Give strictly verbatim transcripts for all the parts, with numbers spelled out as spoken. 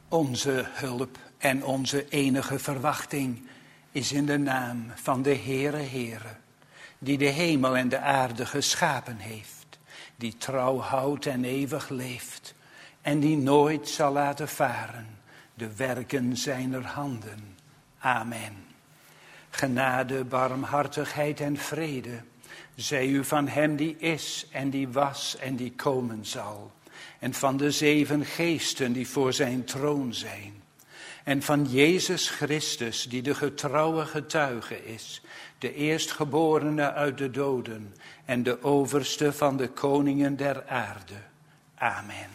Onze hulp en onze enige verwachting is in de naam van de Heere Heere, die de hemel en de aarde geschapen heeft, die trouw houdt en eeuwig leeft, en die nooit zal laten varen de werken zijner handen. Amen. Genade, barmhartigheid en vrede zij u van hem die is en die was en die komen zal, en van de zeven geesten die voor zijn troon zijn, en van Jezus Christus die de getrouwe getuige is, de eerstgeborene uit de doden en de overste van de koningen der aarde. Amen.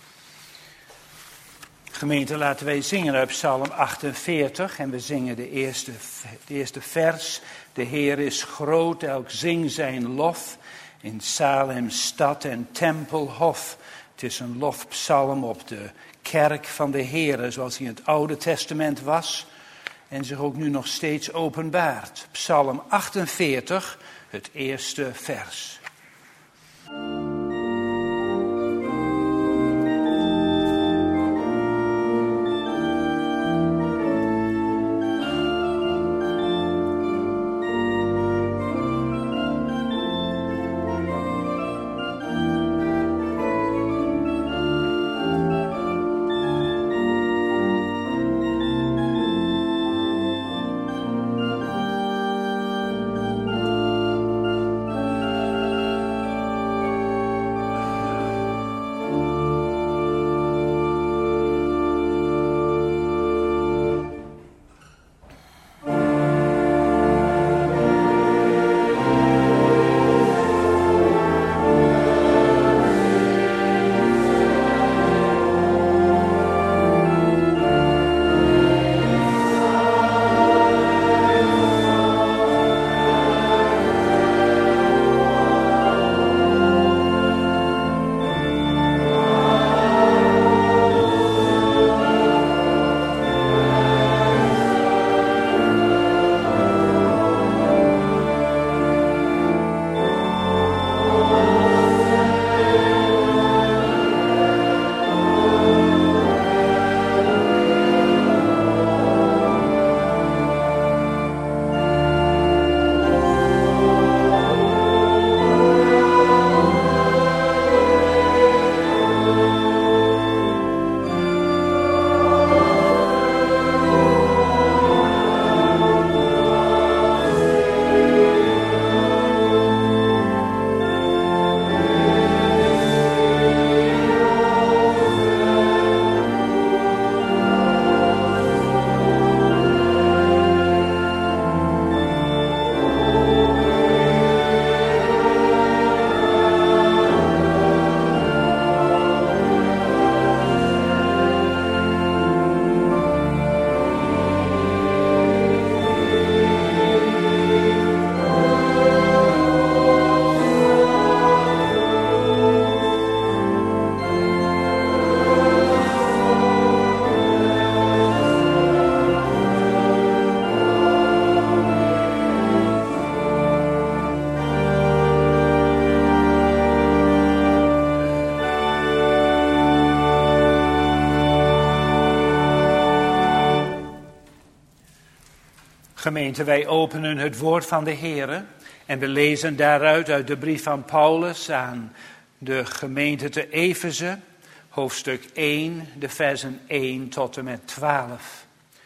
Gemeente, laten wij zingen uit Psalm achtenveertig en we zingen de eerste, de eerste vers. De Heer is groot, elk zing zijn lof, in Salem stad en tempelhof. Het is een lofpsalm op de kerk van de Heer, zoals hij in het Oude Testament was en zich ook nu nog steeds openbaart. Psalm achtenveertig, het eerste vers. Gemeente, wij openen het woord van de Heere en we lezen daaruit uit de brief van Paulus aan de gemeente te Efeze, hoofdstuk één, de versen één tot en met twaalf.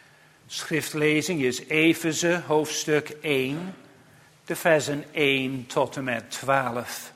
Schriftlezing is Efeze, hoofdstuk één, de versen één tot en met twaalf.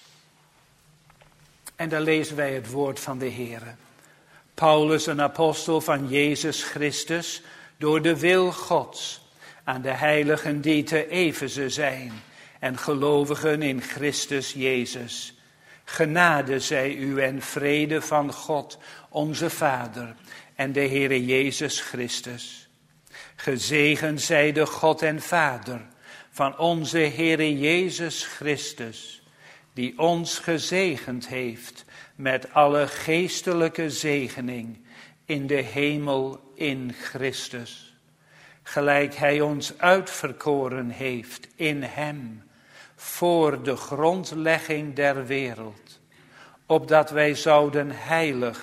En daar lezen wij het woord van de Heere. Paulus, een apostel van Jezus Christus, door de wil Gods, aan de heiligen die te Efeze zijn en gelovigen in Christus Jezus. Genade zij u en vrede van God, onze Vader en de Heere Jezus Christus. Gezegend zij de God en Vader van onze Heere Jezus Christus, die ons gezegend heeft met alle geestelijke zegening in de hemel in Christus. Gelijk hij ons uitverkoren heeft in hem, voor de grondlegging der wereld, opdat wij zouden heilig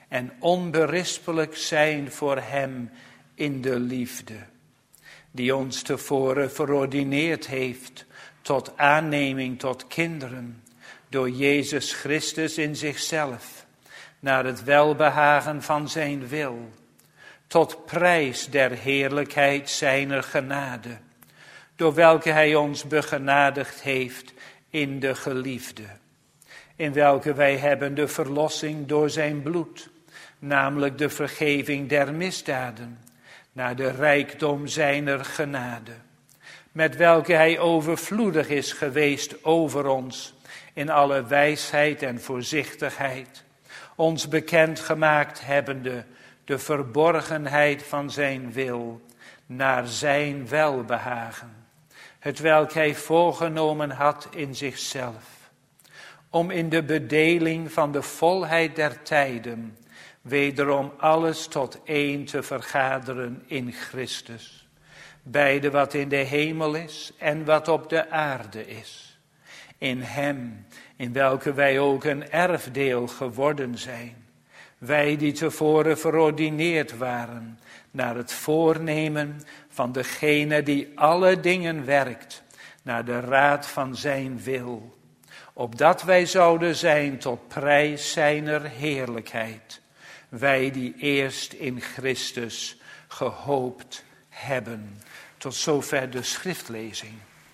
en onberispelijk zijn voor hem in de liefde, die ons tevoren verordineerd heeft tot aanneming tot kinderen, door Jezus Christus in zichzelf, naar het welbehagen van zijn wil, tot prijs der heerlijkheid zijner genade, door welke hij ons begenadigd heeft in de geliefde, in welke wij hebben de verlossing door zijn bloed, namelijk de vergeving der misdaden, naar de rijkdom zijner genade, met welke hij overvloedig is geweest over ons, in alle wijsheid en voorzichtigheid, ons bekendgemaakt hebbende de verborgenheid van zijn wil, naar zijn welbehagen, hetwelk hij voorgenomen had in zichzelf, om in de bedeling van de volheid der tijden wederom alles tot één te vergaderen in Christus, beide wat in de hemel is en wat op de aarde is. In hem, in welke wij ook een erfdeel geworden zijn, wij die tevoren verordineerd waren, naar het voornemen van degene die alle dingen werkt, naar de raad van zijn wil, opdat wij zouden zijn tot prijs zijner heerlijkheid, wij die eerst in Christus gehoopt hebben. Tot zover de schriftlezing.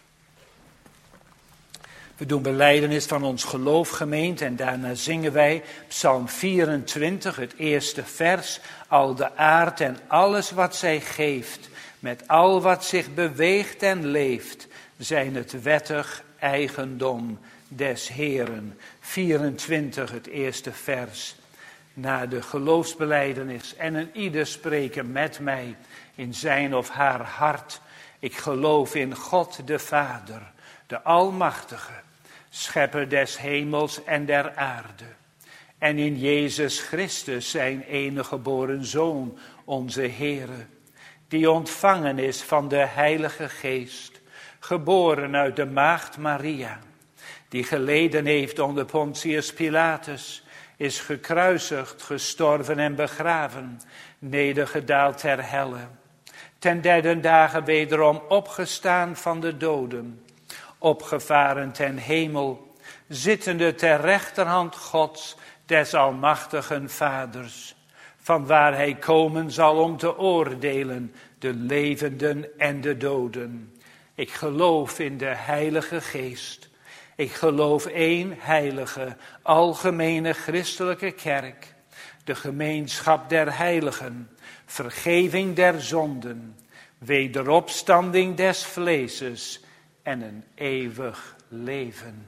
We doen belijdenis van ons geloof, gemeente, en daarna zingen wij Psalm vierentwintig, het eerste vers. Al de aard en alles wat zij geeft, met al wat zich beweegt en leeft, zijn het wettig eigendom des Heeren. vierentwintig, het eerste vers. Na de geloofsbelijdenis en een ieder spreken met mij in zijn of haar hart. Ik geloof in God de Vader, de Almachtige, schepper des hemels en der aarde. En in Jezus Christus, zijn enige geboren Zoon, onze Heere, die ontvangen is van de Heilige Geest, geboren uit de maagd Maria, die geleden heeft onder Pontius Pilatus, is gekruisigd, gestorven en begraven, nedergedaald ter helle, ten derde dagen wederom opgestaan van de doden, opgevaren ten hemel, zittende ter rechterhand Gods, des almachtigen Vaders, vanwaar hij komen zal om te oordelen de levenden en de doden. Ik geloof in de Heilige Geest. Ik geloof één heilige, algemene christelijke kerk, de gemeenschap der heiligen, vergeving der zonden, wederopstanding des vleeses en een eeuwig leven.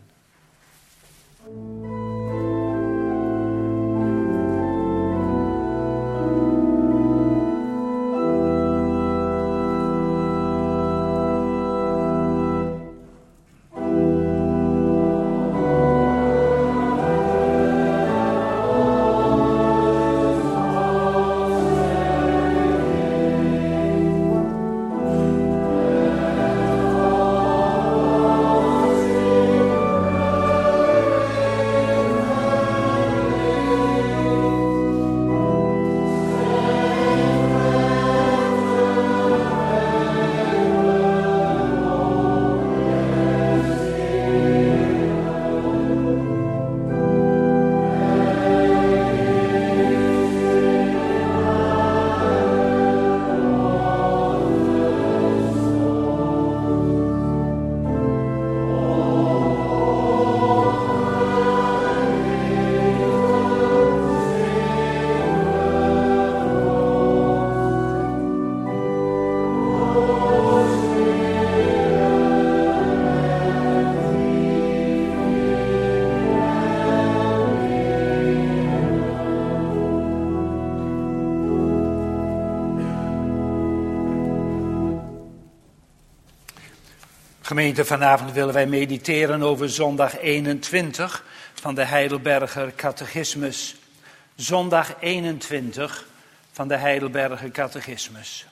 Gemeente, vanavond willen wij mediteren over zondag eenentwintig van de Heidelberger Catechismus. Zondag eenentwintig van de Heidelberger Catechismus.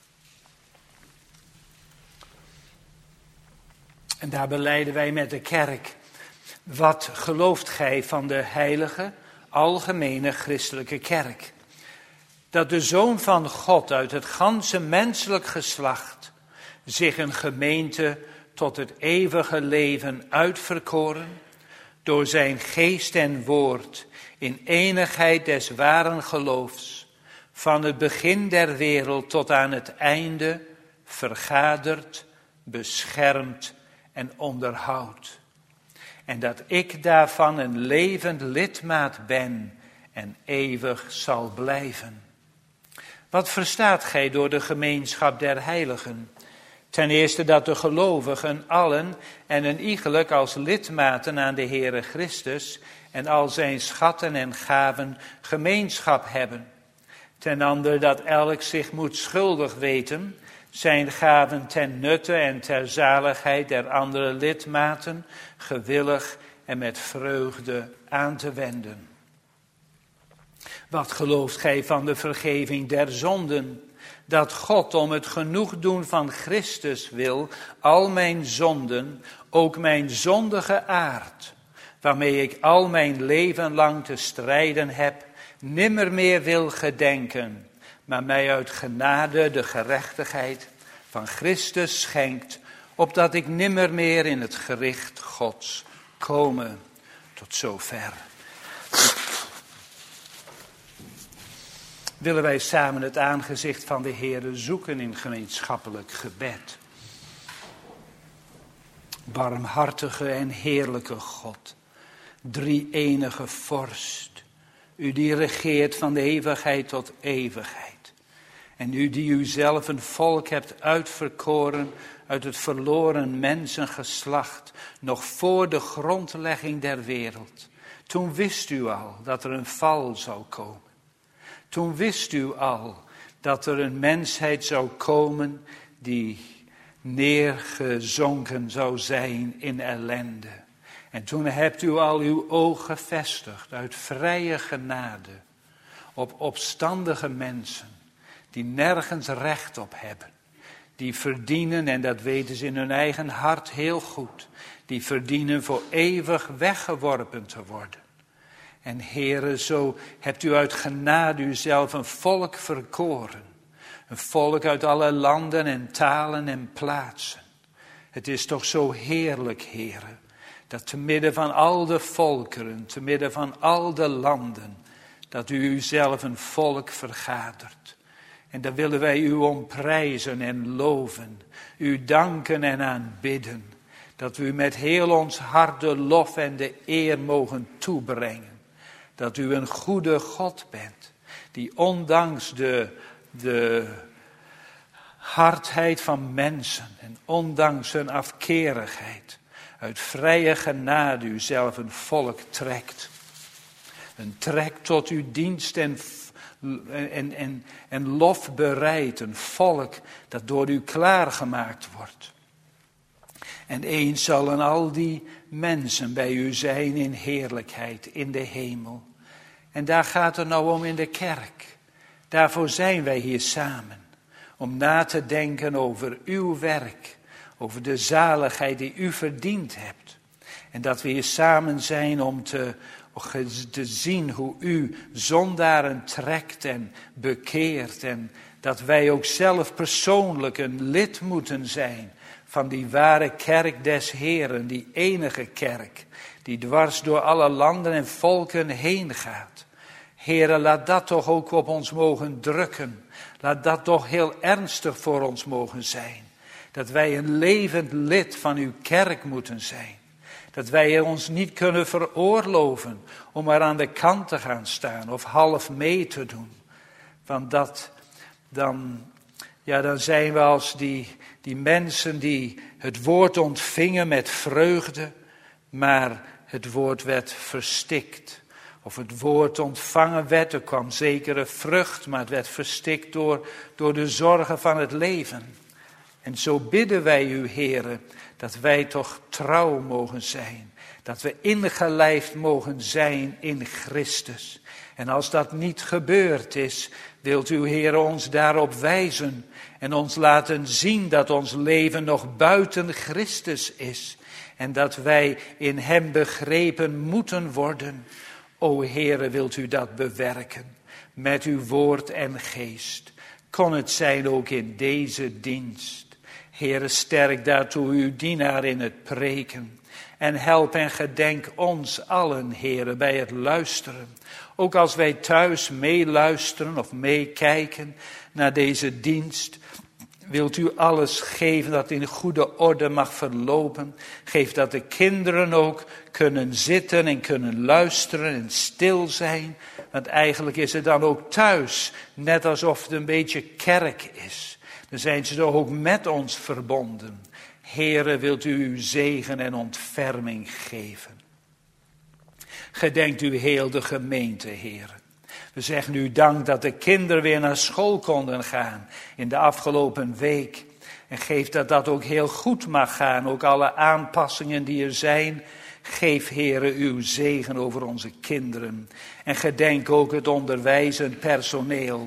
En daar belijden wij met de kerk. Wat gelooft gij van de heilige, algemene christelijke kerk. Dat de Zoon van God uit het ganse menselijk geslacht zich een gemeente tot het eeuwige leven uitverkoren, door zijn geest en woord in enigheid des waren geloofs, van het begin der wereld tot aan het einde, vergadert, beschermt en onderhoudt. En dat ik daarvan een levend lidmaat ben en eeuwig zal blijven. Wat verstaat gij door de gemeenschap der heiligen? Ten eerste dat de gelovigen allen en een iegelijk als lidmaten aan de Heere Christus en al zijn schatten en gaven gemeenschap hebben. Ten andere dat elk zich moet schuldig weten, zijn gaven ten nutte en ter zaligheid der andere lidmaten gewillig en met vreugde aan te wenden. Wat gelooft gij van de vergeving der zonden? Dat God om het genoegdoen van Christus wil al mijn zonden, ook mijn zondige aard, waarmee ik al mijn leven lang te strijden heb, nimmer meer wil gedenken, maar mij uit genade de gerechtigheid van Christus schenkt, opdat ik nimmer meer in het gericht Gods komen. Tot zover. Willen wij samen het aangezicht van de Heere zoeken in gemeenschappelijk gebed. Barmhartige en heerlijke God, drie-enige vorst, u die regeert van de eeuwigheid tot eeuwigheid. En u die uzelf een volk hebt uitverkoren uit het verloren mensengeslacht, nog voor de grondlegging der wereld. Toen wist u al dat er een val zou komen. Toen wist u al dat er een mensheid zou komen die neergezonken zou zijn in ellende. En toen hebt u al uw oog gevestigd uit vrije genade op opstandige mensen die nergens recht op hebben. Die verdienen, en dat weten ze in hun eigen hart heel goed, die verdienen voor eeuwig weggeworpen te worden. En Heere, zo hebt u uit genade uzelf een volk verkoren. Een volk uit alle landen en talen en plaatsen. Het is toch zo heerlijk, Heere, dat te midden van al de volkeren, te midden van al de landen, dat u uzelf een volk vergadert. En daar willen wij u om prijzen en loven, u danken en aanbidden, dat we u met heel ons hart de lof en de eer mogen toebrengen. Dat u een goede God bent, die ondanks de, de hardheid van mensen en ondanks hun afkerigheid, uit vrije genade u zelf een volk trekt. Een trek tot uw dienst en, en, en, en lof bereidt, een volk dat door u klaargemaakt wordt. En eens zullen al die mensen bij u zijn in heerlijkheid, in de hemel. En daar gaat het nou om in de kerk. Daarvoor zijn wij hier samen. Om na te denken over uw werk. Over de zaligheid die u verdiend hebt. En dat we hier samen zijn om te, te zien hoe u zondaren trekt en bekeert. En dat wij ook zelf persoonlijk een lid moeten zijn van die ware kerk des Heeren, die enige kerk, die dwars door alle landen en volken heen gaat. Heere, laat dat toch ook op ons mogen drukken. Laat dat toch heel ernstig voor ons mogen zijn. Dat wij een levend lid van uw kerk moeten zijn. Dat wij ons niet kunnen veroorloven om maar aan de kant te gaan staan of half mee te doen. Want dat, dan, ja, dan zijn we als die, die mensen die het woord ontvingen met vreugde, maar het woord werd verstikt. Of het woord ontvangen werd, er kwam zekere vrucht, maar het werd verstikt door, door de zorgen van het leven. En zo bidden wij u, Heere, dat wij toch trouw mogen zijn. Dat we ingelijfd mogen zijn in Christus. En als dat niet gebeurd is, wilt u, Heere, ons daarop wijzen. En ons laten zien dat ons leven nog buiten Christus is. En dat wij in hem begrepen moeten worden. O Heere, wilt u dat bewerken met uw woord en geest. Kon het zijn ook in deze dienst. Heere, sterk daartoe uw dienaar in het preken. En help en gedenk ons allen, Heere, bij het luisteren. Ook als wij thuis meeluisteren of meekijken naar deze dienst. Wilt u alles geven dat in goede orde mag verlopen. Geef dat de kinderen ook kunnen zitten en kunnen luisteren en stil zijn. Want eigenlijk is het dan ook thuis net alsof het een beetje kerk is. Dan zijn ze toch ook met ons verbonden. Heere, wilt u uw zegen en ontferming geven. Gedenkt u heel de gemeente, Heere. We zeggen u dank dat de kinderen weer naar school konden gaan in de afgelopen week. En geef dat dat ook heel goed mag gaan. Ook alle aanpassingen die er zijn. Geef, Heere, uw zegen over onze kinderen. En gedenk ook het onderwijzend personeel.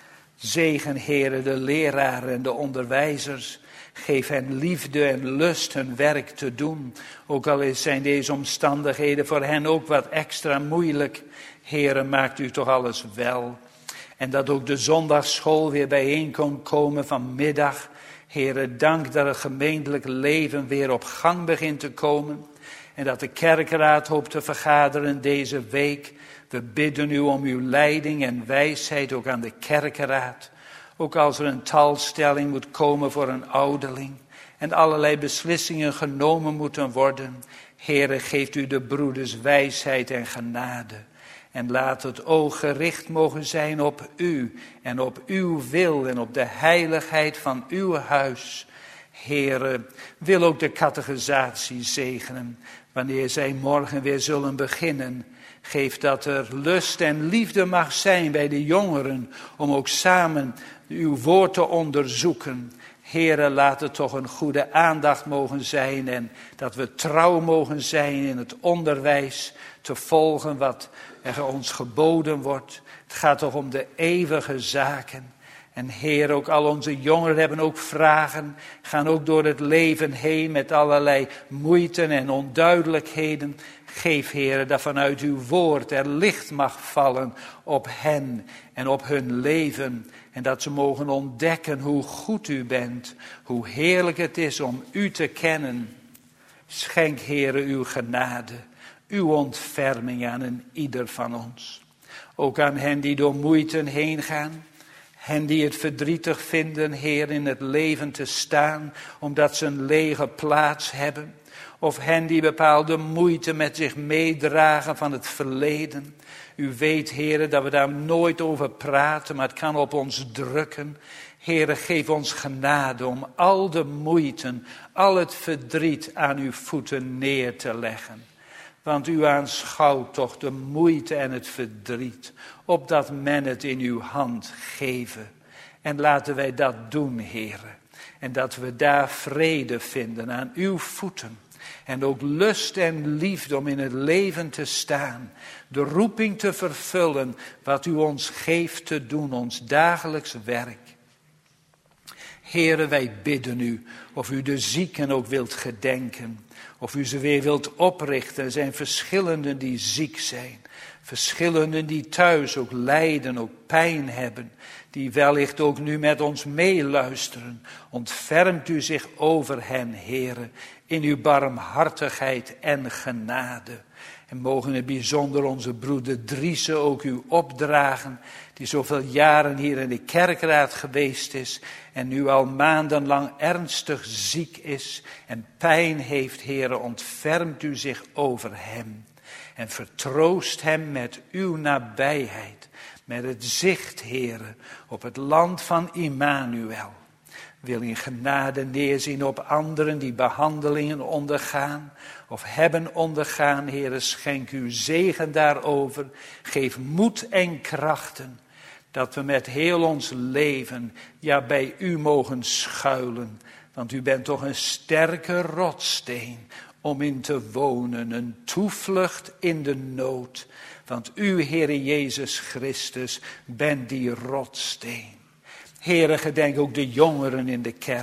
Zegen, Heere, de leraren en de onderwijzers. Geef hen liefde en lust hun werk te doen. Ook al zijn deze omstandigheden voor hen ook wat extra moeilijk. Heere, maakt u toch alles wel. En dat ook de zondagsschool weer bijeen kon komen vanmiddag. Heere, dank dat het gemeentelijk leven weer op gang begint te komen. En dat de kerkraad hoopt te vergaderen deze week. We bidden u om uw leiding en wijsheid ook aan de kerkraad. Ook als er een talstelling moet komen voor een ouderling. En allerlei beslissingen genomen moeten worden. Heere, geeft u de broeders wijsheid en genade. En laat het oog gericht mogen zijn op u. En op uw wil en op de heiligheid van uw huis. Heere, wil ook de catechisatie zegenen. Wanneer zij morgen weer zullen beginnen. Geef dat er lust en liefde mag zijn bij de jongeren. Om ook samen uw woord te onderzoeken. Heere, laat het toch een goede aandacht mogen zijn. En dat we trouw mogen zijn in het onderwijs. Te volgen wat er ons geboden wordt. Het gaat toch om de eeuwige zaken. En Heer, ook al onze jongeren hebben ook vragen. Gaan ook door het leven heen met allerlei moeiten en onduidelijkheden. Geef, Heer, dat vanuit uw woord er licht mag vallen op hen en op hun leven. En dat ze mogen ontdekken hoe goed u bent. Hoe heerlijk het is om u te kennen. Schenk, Heer, uw genade. Uw ontferming aan een ieder van ons. Ook aan hen die door moeiten heen gaan. Hen die het verdrietig vinden, Heer, in het leven te staan. Omdat ze een lege plaats hebben. Of hen die bepaalde moeite met zich meedragen van het verleden. U weet, Heer, dat we daar nooit over praten, maar het kan op ons drukken. Heer, geef ons genade om al de moeiten, al het verdriet aan uw voeten neer te leggen. Want u aanschouwt toch de moeite en het verdriet, opdat men het in uw hand geven. En laten wij dat doen, Heer. En dat we daar vrede vinden aan uw voeten. En ook lust en liefde om in het leven te staan. De roeping te vervullen wat u ons geeft te doen, ons dagelijks werk. Heere, wij bidden u of u de zieken ook wilt gedenken. Of u ze weer wilt oprichten. Er zijn verschillenden die ziek zijn. Verschillenden die thuis ook lijden, ook pijn hebben. Die wellicht ook nu met ons meeluisteren. Ontfermt u zich over hen, Heere, in uw barmhartigheid en genade. En mogen het bijzonder onze broeder Driese ook u opdragen. Die zoveel jaren hier in de kerkraad geweest is. En nu al maandenlang ernstig ziek is. En pijn heeft, Heere, ontfermt u zich over hem. En vertroost hem met uw nabijheid. Met het zicht, Heere, op het land van Immanuel. Wil in genade neerzien op anderen die behandelingen ondergaan. Of hebben ondergaan, Heere, schenk uw zegen daarover. Geef moed en krachten. Dat we met heel ons leven, ja, bij u mogen schuilen. Want u bent toch een sterke rotssteen om in te wonen. Een toevlucht in de nood. Want u, Heere Jezus Christus, bent die rotssteen. Heere, gedenk ook de jongeren in de kerk.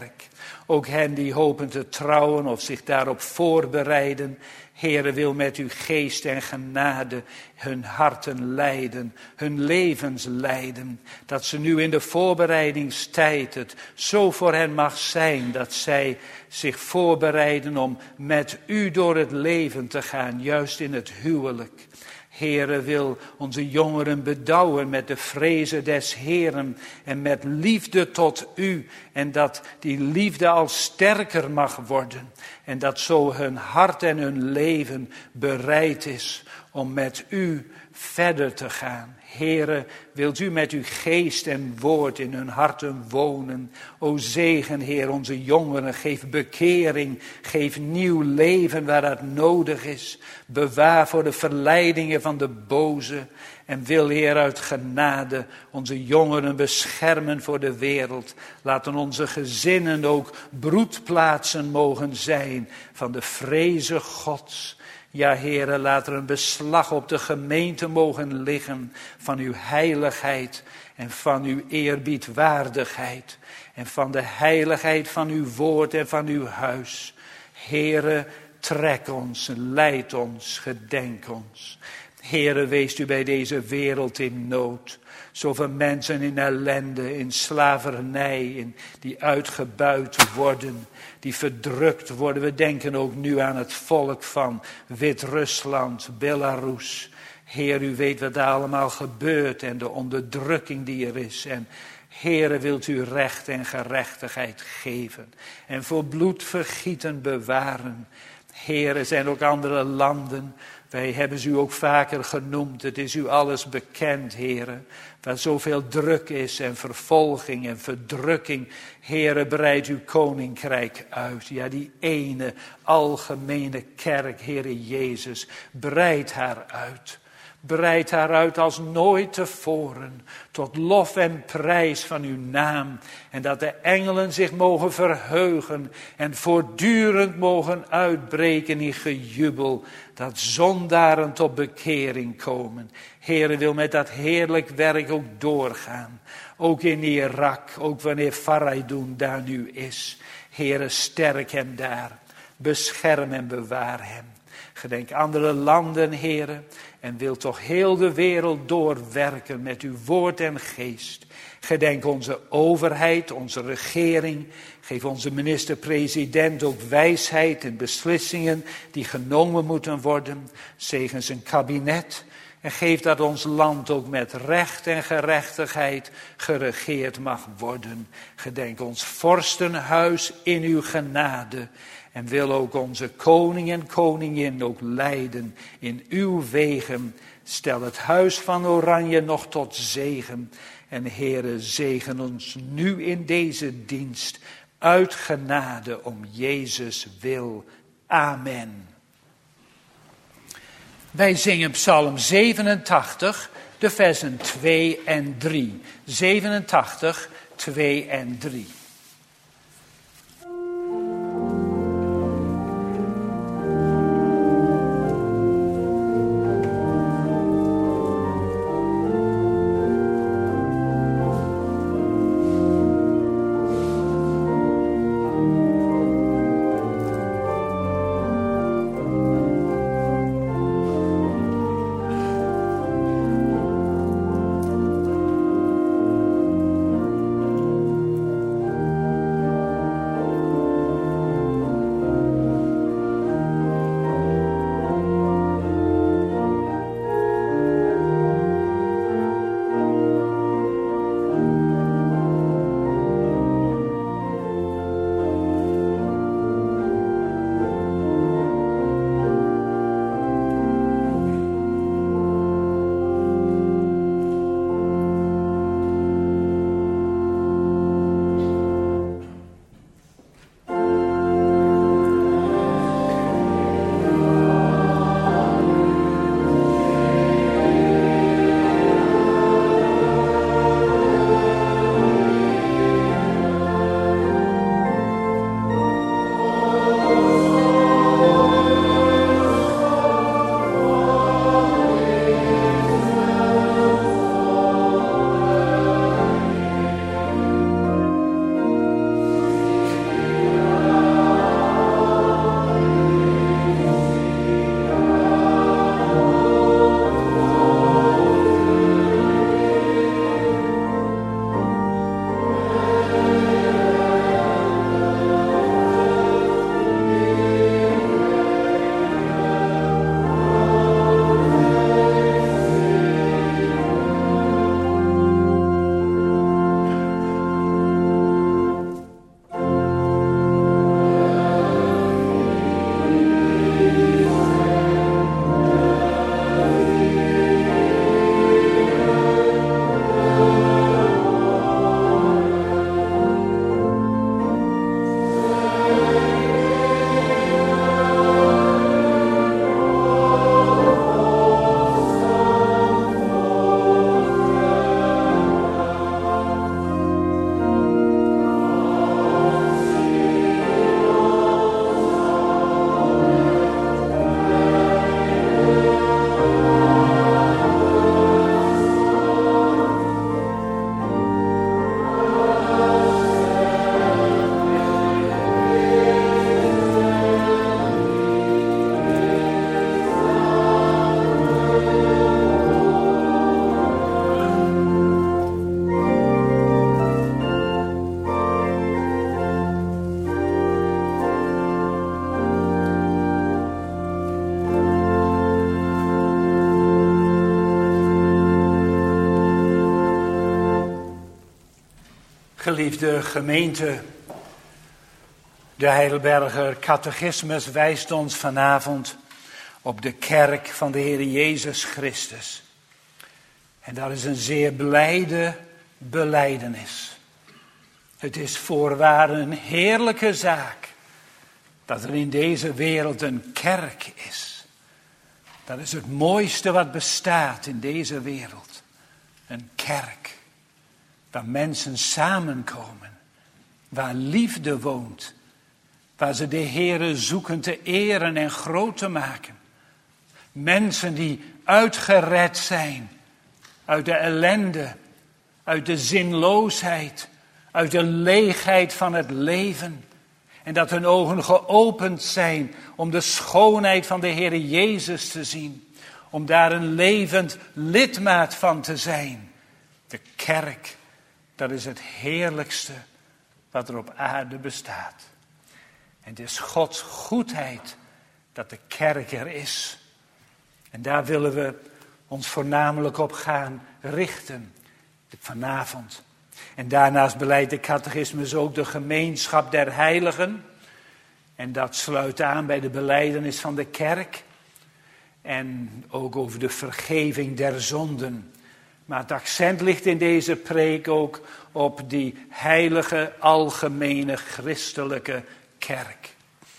Ook hen die hopen te trouwen of zich daarop voorbereiden. Heere, wil met uw geest en genade hun harten leiden, hun levens leiden. Dat ze nu in de voorbereidingstijd het zo voor hen mag zijn dat zij zich voorbereiden om met u door het leven te gaan, juist in het huwelijk. Heere, wil onze jongeren bedouwen met de vrezen des Heeren en met liefde tot u. En dat die liefde al sterker mag worden. En dat zo hun hart en hun leven bereid is om met u verder te gaan. Heere, wilt u met uw geest en woord in hun harten wonen. O zegen, Heer, onze jongeren. Geef bekering, geef nieuw leven waar dat nodig is. Bewaar voor de verleidingen van de boze. En wil, Heer, uit genade onze jongeren beschermen voor de wereld. Laten onze gezinnen ook broedplaatsen mogen zijn van de vreze Gods. Ja, Heere, laat er een beslag op de gemeente mogen liggen van uw heiligheid en van uw eerbiedwaardigheid en van de heiligheid van uw woord en van uw huis. Heere, trek ons, leid ons, gedenk ons. Heere, wees u bij deze wereld in nood. Zoveel mensen in ellende, in slavernij, in, die uitgebuit worden, die verdrukt worden. We denken ook nu aan het volk van Wit-Rusland, Belarus. Heer, u weet wat daar allemaal gebeurt en de onderdrukking die er is. En Heere, wilt u recht en gerechtigheid geven en voor bloedvergieten bewaren. Heer, er zijn ook andere landen. Wij hebben ze u ook vaker genoemd. Het is u alles bekend, Heere. Waar zoveel druk is en vervolging en verdrukking. Heere, breid uw koninkrijk uit. Ja, die ene algemene kerk, Heere Jezus. Breid haar uit. Breid haar uit als nooit tevoren, tot lof en prijs van uw naam. En dat de engelen zich mogen verheugen en voortdurend mogen uitbreken in gejubel. Dat zondaren tot bekering komen. Heere, wil met dat heerlijk werk ook doorgaan. Ook in Irak, ook wanneer Faraydun daar nu is. Heere, sterk hem daar. Bescherm en bewaar hem. Gedenk andere landen, Heere, en wil toch heel de wereld doorwerken met uw woord en geest. Gedenk onze overheid, onze regering. Geef onze minister-president ook wijsheid in beslissingen die genomen moeten worden. Zegen zijn kabinet. En geef dat ons land ook met recht en gerechtigheid geregeerd mag worden. Gedenk ons vorstenhuis in uw genade. En wil ook onze koning en koningin ook leiden in uw wegen. Stel het huis van Oranje nog tot zegen. En Heere, zegen ons nu in deze dienst uit genade om Jezus wil. Amen. Wij zingen Psalm zevenentachtig, de versen twee en drie. zevenentachtig, twee en drie. Geliefde gemeente, de Heidelberger Catechismus wijst ons vanavond op de kerk van de Heer Jezus Christus. En dat is een zeer blijde belijdenis. Het is voorwaar een heerlijke zaak dat er in deze wereld een kerk is. Dat is het mooiste wat bestaat in deze wereld. Een kerk. Waar mensen samenkomen. Waar liefde woont. Waar ze de Heere zoeken te eren en groot te maken. Mensen die uitgered zijn. Uit de ellende. Uit de zinloosheid. Uit de leegheid van het leven. En dat hun ogen geopend zijn om de schoonheid van de Heere Jezus te zien. Om daar een levend lidmaat van te zijn. De kerk, dat is het heerlijkste wat er op aarde bestaat. En het is Gods goedheid dat de kerk er is. En daar willen we ons voornamelijk op gaan richten vanavond. En daarnaast beleidt de catechismus ook de gemeenschap der heiligen. En dat sluit aan bij de belijdenis van de kerk. En ook over de vergeving der zonden. Maar het accent ligt in deze preek ook op die heilige, algemene, christelijke kerk.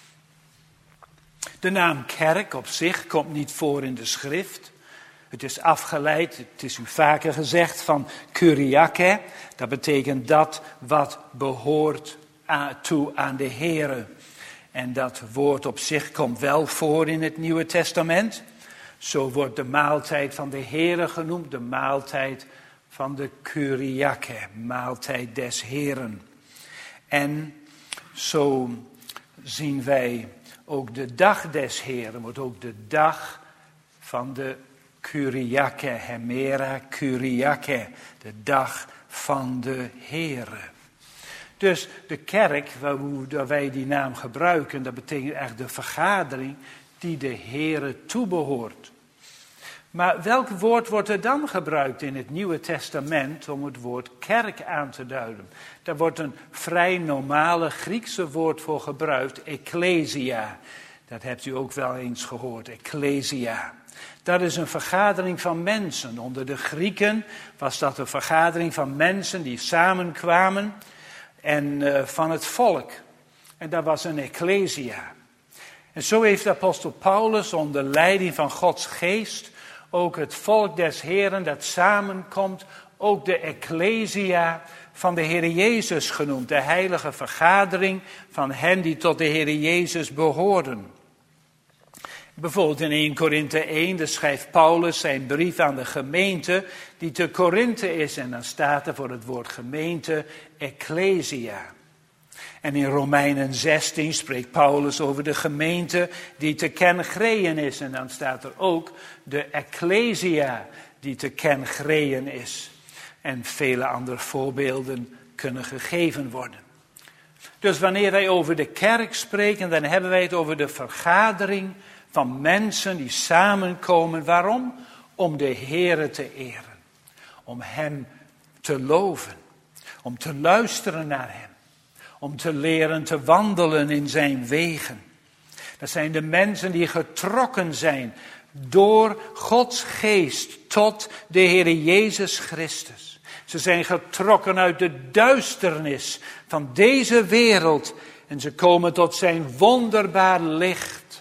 De naam kerk op zich komt niet voor in de schrift. Het is afgeleid, het is u vaker gezegd, van Kyriake. Dat betekent dat wat behoort toe aan de Heere. En dat woord op zich komt wel voor in het Nieuwe Testament. Zo wordt de maaltijd van de Heere genoemd, de maaltijd van de Kyriake, maaltijd des Heeren. En zo zien wij ook de dag des Heeren, wordt ook de dag van de Kyriake, Hemera Kyriake, de dag van de Heere. Dus de kerk, waar wij die naam gebruiken, dat betekent eigenlijk de vergadering die de Heere toebehoort. Maar welk woord wordt er dan gebruikt in het Nieuwe Testament om het woord kerk aan te duiden? Daar wordt een vrij normale Griekse woord voor gebruikt, ecclesia. Dat hebt u ook wel eens gehoord, ecclesia. Dat is een vergadering van mensen. Onder de Grieken was dat een vergadering van mensen die samenkwamen en uh, van het volk. En dat was een ecclesia. En zo heeft de apostel Paulus onder leiding van Gods geest ook het volk des Heren dat samenkomt, ook de ecclesia van de Heere Jezus genoemd. De heilige vergadering van hen die tot de Heere Jezus behoorden. Bijvoorbeeld in eerste Korinthe één, daar schrijft Paulus zijn brief aan de gemeente die te Korinthe is. En dan staat er voor het woord gemeente, ecclesia. En in Romeinen zestien spreekt Paulus over de gemeente die te Kengreën is. En dan staat er ook de ecclesia die te Kengreën is. En vele andere voorbeelden kunnen gegeven worden. Dus wanneer wij over de kerk spreken, dan hebben wij het over de vergadering van mensen die samenkomen. Waarom? Om de Heere te eren. Om Hem te loven. Om te luisteren naar Hem. Om te leren te wandelen in zijn wegen. Dat zijn de mensen die getrokken zijn door Gods geest tot de Heere Jezus Christus. Ze zijn getrokken uit de duisternis van deze wereld en ze komen tot zijn wonderbaar licht.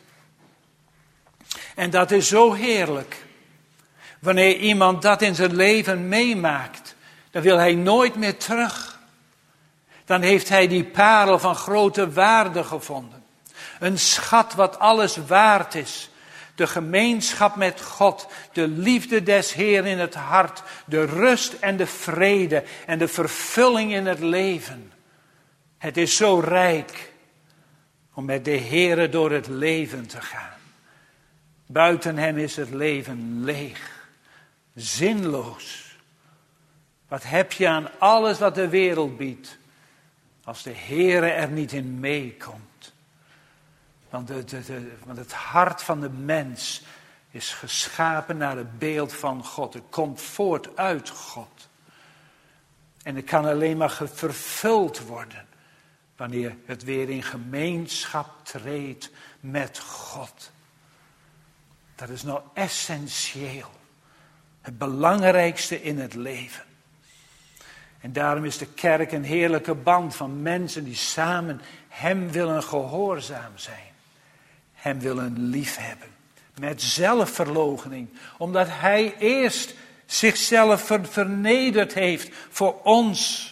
En dat is zo heerlijk. Wanneer iemand dat in zijn leven meemaakt, dan wil hij nooit meer terug. Dan heeft hij die parel van grote waarde gevonden. Een schat wat alles waard is. De gemeenschap met God, de liefde des Heeren in het hart, de rust en de vrede en de vervulling in het leven. Het is zo rijk om met de Heere door het leven te gaan. Buiten hem is het leven leeg, zinloos. Wat heb je aan alles wat de wereld biedt, als de Heere er niet in meekomt? Want, de, de, de, want het hart van de mens is geschapen naar het beeld van God. Het komt voort uit God. En het kan alleen maar vervuld worden wanneer het weer in gemeenschap treedt met God. Dat is nou essentieel. Het belangrijkste in het leven. En daarom is de kerk een heerlijke band van mensen die samen hem willen gehoorzaam zijn. Hem willen liefhebben. Met zelfverloochening. Omdat hij eerst zichzelf vernederd heeft voor ons.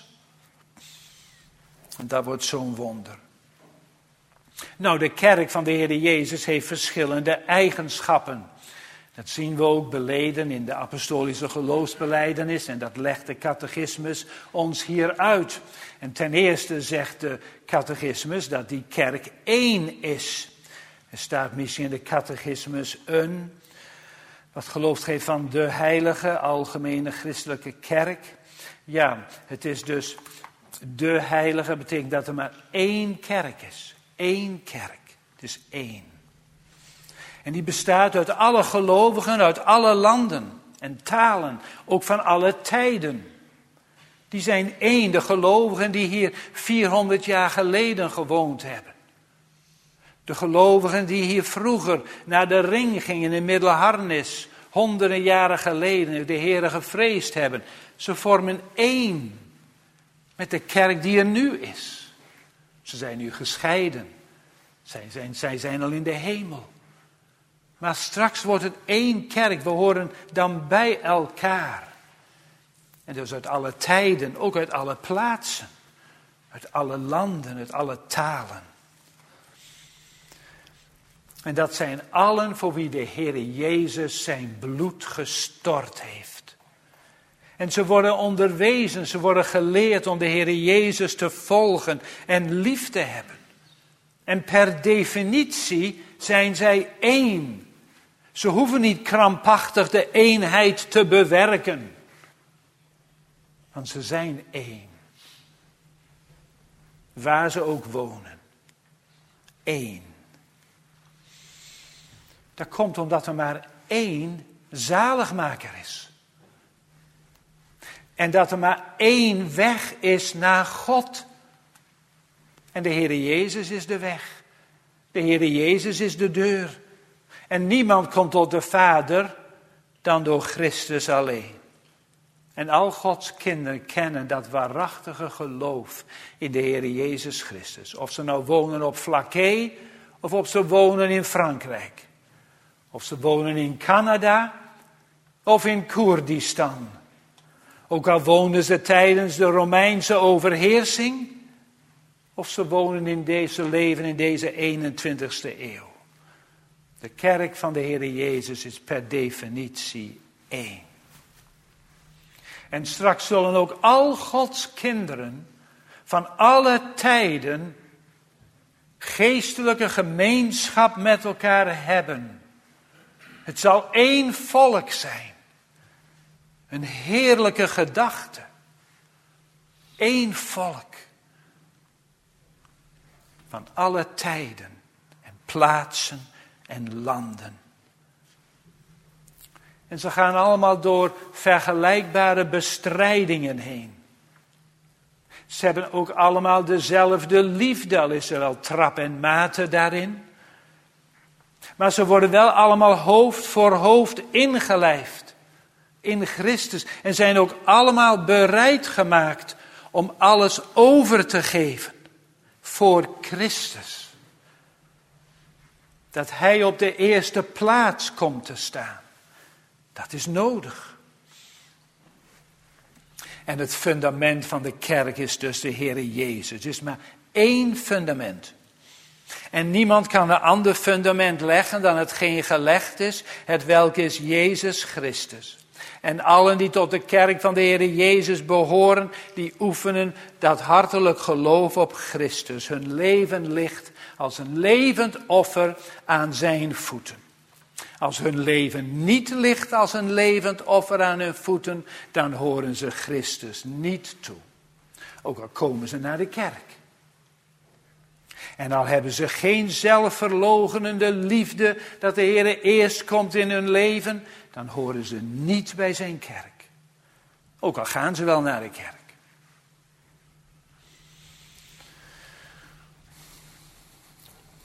En dat wordt zo'n wonder. Nou, de kerk van de Heer Jezus heeft verschillende eigenschappen. Dat zien we ook beleden in de apostolische geloofsbelijdenis. En dat legt de catechismus ons hier uit. En ten eerste zegt de catechismus dat die kerk één is. Er staat misschien in de catechismus een, wat gelooft geeft van de heilige, algemene christelijke kerk. Ja, het is dus de heilige, betekent dat er maar één kerk is. Eén kerk. Het is één. En die bestaat uit alle gelovigen, uit alle landen en talen, ook van alle tijden. Die zijn één, de gelovigen die hier vierhonderd jaar geleden gewoond hebben. De gelovigen die hier vroeger naar de ring gingen in Middelharnis, honderden jaren geleden, de Heere gevreesd hebben. Ze vormen één met de kerk die er nu is. Ze zijn nu gescheiden. Zij zijn, zij zijn al in de hemel. Maar straks wordt het één kerk. We horen dan bij elkaar. En dus uit alle tijden, ook uit alle plaatsen. Uit alle landen, uit alle talen. En dat zijn allen voor wie de Heere Jezus zijn bloed gestort heeft. En ze worden onderwezen, ze worden geleerd om de Heere Jezus te volgen en lief te hebben. En per definitie zijn zij één. Ze hoeven niet krampachtig de eenheid te bewerken. Want ze zijn één. Waar ze ook wonen. Eén. Dat komt omdat er maar één zaligmaker is. En dat er maar één weg is naar God. En de Heere Jezus is de weg. De Heere Jezus is de deur. En niemand komt tot de Vader dan door Christus alleen. En al Gods kinderen kennen dat waarachtige geloof in de Heere Jezus Christus. Of ze nou wonen op Vlakke of of ze wonen in Frankrijk. Of ze wonen in Canada of in Koerdistan. Ook al woonden ze tijdens de Romeinse overheersing. Of ze wonen in deze leven in deze eenentwintigste eeuw. De kerk van de Heere Jezus is per definitie één. En straks zullen ook al Gods kinderen van alle tijden geestelijke gemeenschap met elkaar hebben. Het zal één volk zijn. Een heerlijke gedachte. Eén volk. Van alle tijden en plaatsen en landen. En ze gaan allemaal door vergelijkbare bestrijdingen heen. Ze hebben ook allemaal dezelfde liefde, al is er al trap en mate daarin. Maar ze worden wel allemaal hoofd voor hoofd ingelijfd in Christus. En zijn ook allemaal bereid gemaakt om alles over te geven voor Christus. Dat hij op de eerste plaats komt te staan. Dat is nodig. En het fundament van de kerk is dus de Heere Jezus. Er is maar één fundament. En niemand kan een ander fundament leggen dan hetgeen gelegd is, het welk is Jezus Christus. En allen die tot de kerk van de Heere Jezus behoren, die oefenen dat hartelijk geloof op Christus. Hun leven ligt als een levend offer aan zijn voeten. Als hun leven niet ligt als een levend offer aan hun voeten, dan horen ze Christus niet toe. Ook al komen ze naar de kerk. En al hebben ze geen zelfverloochenende liefde, dat de Heer eerst komt in hun leven, dan horen ze niet bij zijn kerk. Ook al gaan ze wel naar de kerk.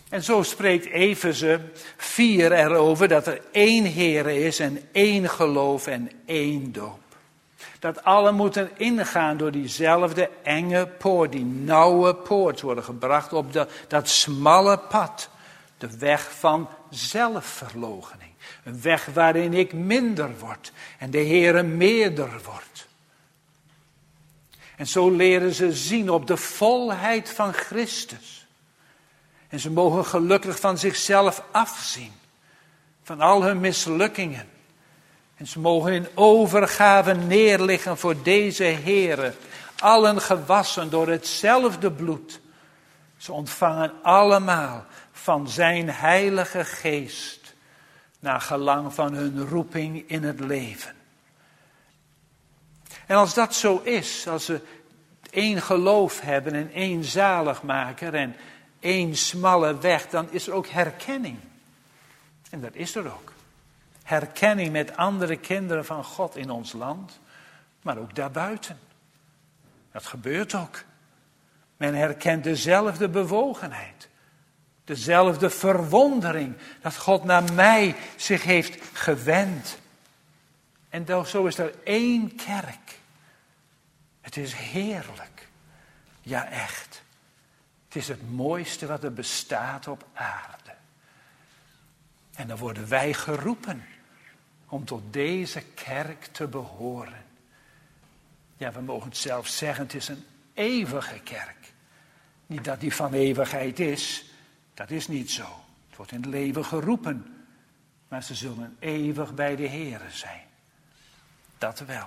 En zo spreekt Efeze vier erover dat er één Here is en één geloof en één doop. Dat alle moeten ingaan door diezelfde enge poort, die nauwe poort, worden gebracht op de, dat smalle pad. De weg van zelfverloochening. Een weg waarin ik minder word en de Heere meerder wordt. En zo leren ze zien op de volheid van Christus. En ze mogen gelukkig van zichzelf afzien. Van al hun mislukkingen. En ze mogen in overgave neerliggen voor deze Heere. Allen gewassen door hetzelfde bloed. Ze ontvangen allemaal van zijn heilige geest. Naar gelang van hun roeping in het leven. En als dat zo is, als we één geloof hebben en één zaligmaker en één smalle weg, dan is er ook herkenning. En dat is er ook. Herkenning met andere kinderen van God in ons land, maar ook daarbuiten. Dat gebeurt ook. Men herkent dezelfde bewogenheid. Dezelfde verwondering dat God naar mij zich heeft gewend. En zo is er één kerk. Het is heerlijk. Ja, echt. Het is het mooiste wat er bestaat op aarde. En dan worden wij geroepen om tot deze kerk te behoren. Ja, we mogen het zelf zeggen, het is een eeuwige kerk. Niet dat die van eeuwigheid is, dat is niet zo. Het wordt in het leven geroepen, maar ze zullen eeuwig bij de Heere zijn. Dat wel.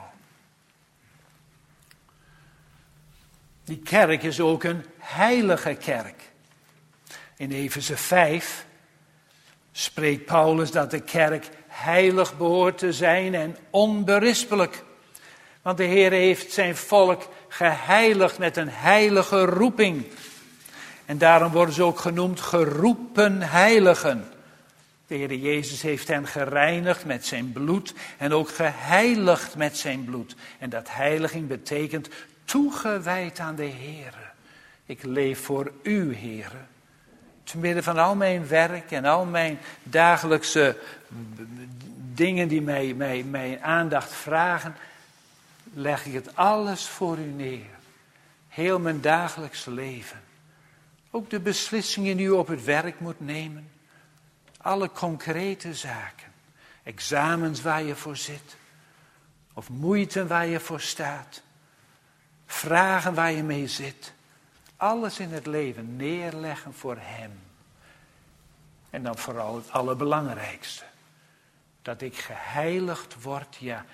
Die kerk is ook een heilige kerk. In Efeze vijf spreekt Paulus dat de kerk heilig behoort te zijn en onberispelijk. Want de Heer heeft zijn volk geheiligd met een heilige roeping. En daarom worden ze ook genoemd geroepen heiligen. De Heer Jezus heeft hen gereinigd met zijn bloed en ook geheiligd met zijn bloed. En dat heiliging betekent toegewijd aan de Heer. Ik leef voor u, Heer. Te midden van al mijn werk en al mijn dagelijkse dingen die mij, mij, mijn aandacht vragen, leg ik het alles voor u neer. Heel mijn dagelijks leven. Ook de beslissingen die u op het werk moet nemen. Alle concrete zaken. Examens waar je voor zit. Of moeite waar je voor staat. Vragen waar je mee zit. Alles in het leven neerleggen voor hem. En dan vooral het allerbelangrijkste. Dat ik geheiligd word, ja,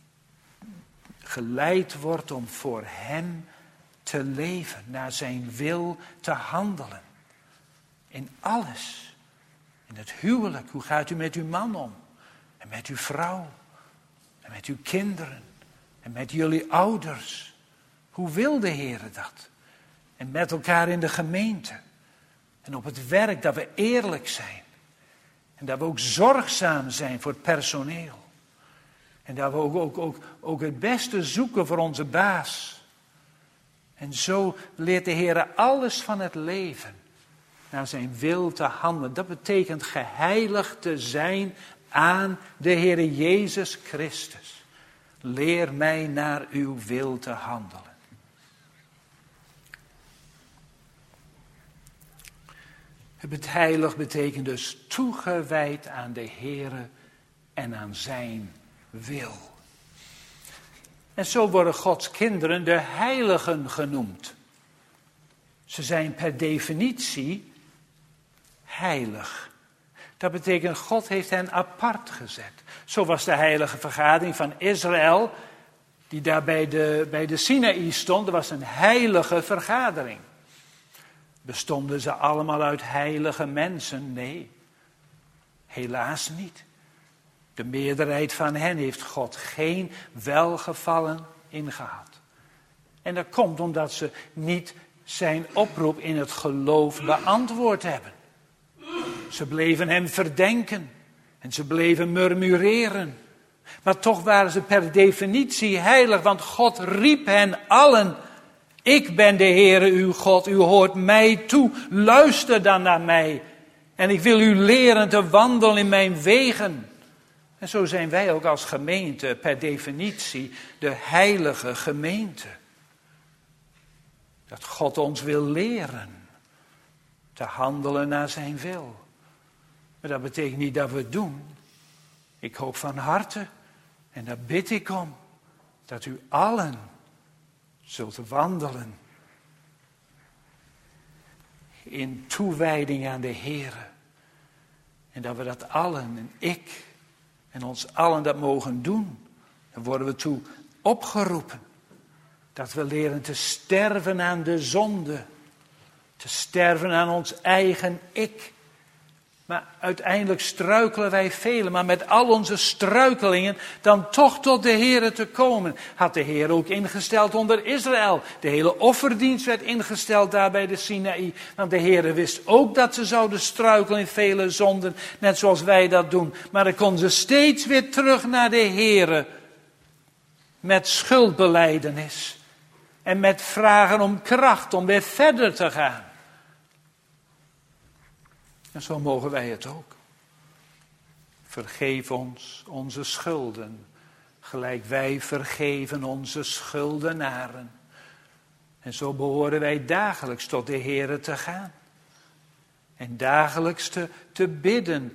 geleid word om voor hem te leven. Naar zijn wil te handelen. In alles. In het huwelijk. Hoe gaat u met uw man om? En met uw vrouw? En met uw kinderen? En met jullie ouders? Hoe wil de Heer dat? En met elkaar in de gemeente. En op het werk dat we eerlijk zijn. En dat we ook zorgzaam zijn voor het personeel. En dat we ook, ook, ook, ook het beste zoeken voor onze baas. En zo leert de Heer alles van het leven naar zijn wil te handelen. Dat betekent geheiligd te zijn aan de Heer Jezus Christus. Leer mij naar uw wil te handelen. Het heilig betekent dus toegewijd aan de Heere en aan zijn wil. En zo worden Gods kinderen de heiligen genoemd. Ze zijn per definitie heilig. Dat betekent God heeft hen apart gezet. Zo was de heilige vergadering van Israël, die daar bij de, bij de Sinaï stond. Dat was een heilige vergadering. Bestonden ze allemaal uit heilige mensen? Nee, helaas niet. De meerderheid van hen heeft God geen welgevallen in gehad. En dat komt omdat ze niet zijn oproep in het geloof beantwoord hebben. Ze bleven hem verdenken en ze bleven murmureren. Maar toch waren ze per definitie heilig, want God riep hen allen. Ik ben de Heere uw God, u hoort mij toe, luister dan naar mij En ik wil u leren te wandelen in mijn wegen. En zo zijn wij ook als gemeente per definitie de heilige gemeente. Dat God ons wil leren te handelen naar zijn wil. Maar dat betekent niet dat we het doen. Ik hoop van harte, en daar bid ik om, dat u allen zult wandelen in toewijding aan de Heere. En dat we dat allen, en ik en ons allen dat mogen doen. Dan worden we toe opgeroepen. Dat we leren te sterven aan de zonde. Te sterven aan ons eigen ik. Maar uiteindelijk struikelen wij velen. Maar met al onze struikelingen dan toch tot de Heere te komen. Had de Heer ook ingesteld onder Israël. De hele offerdienst werd ingesteld daar bij de Sinaï. Want de Heere wist ook dat ze zouden struikelen in vele zonden. Net zoals wij dat doen. Maar dan konden ze steeds weer terug naar de Heere. Met schuldbelijdenis. En met vragen om kracht om weer verder te gaan. En zo mogen wij het ook. Vergeef ons onze schulden, gelijk wij vergeven onze schuldenaren. En zo behoren wij dagelijks tot de Heere te gaan. En dagelijks te, te bidden.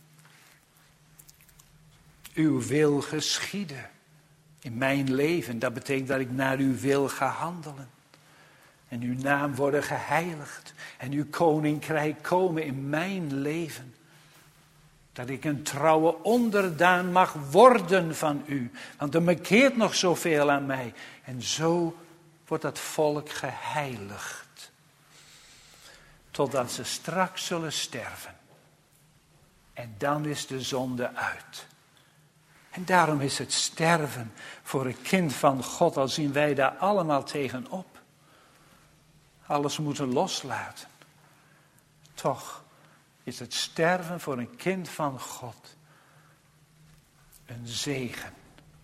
Uw wil geschieden in mijn leven. Dat betekent dat ik naar uw wil ga handelen. En uw naam worden geheiligd. En uw koninkrijk komen in mijn leven. Dat ik een trouwe onderdaan mag worden van u. Want er mankeert nog zoveel aan mij. En zo wordt dat volk geheiligd. Totdat ze straks zullen sterven. En dan is de zonde uit. En daarom is het sterven voor een kind van God. Al zien wij daar allemaal tegenop. Alles moeten loslaten. Toch is het sterven voor een kind van God een zegen.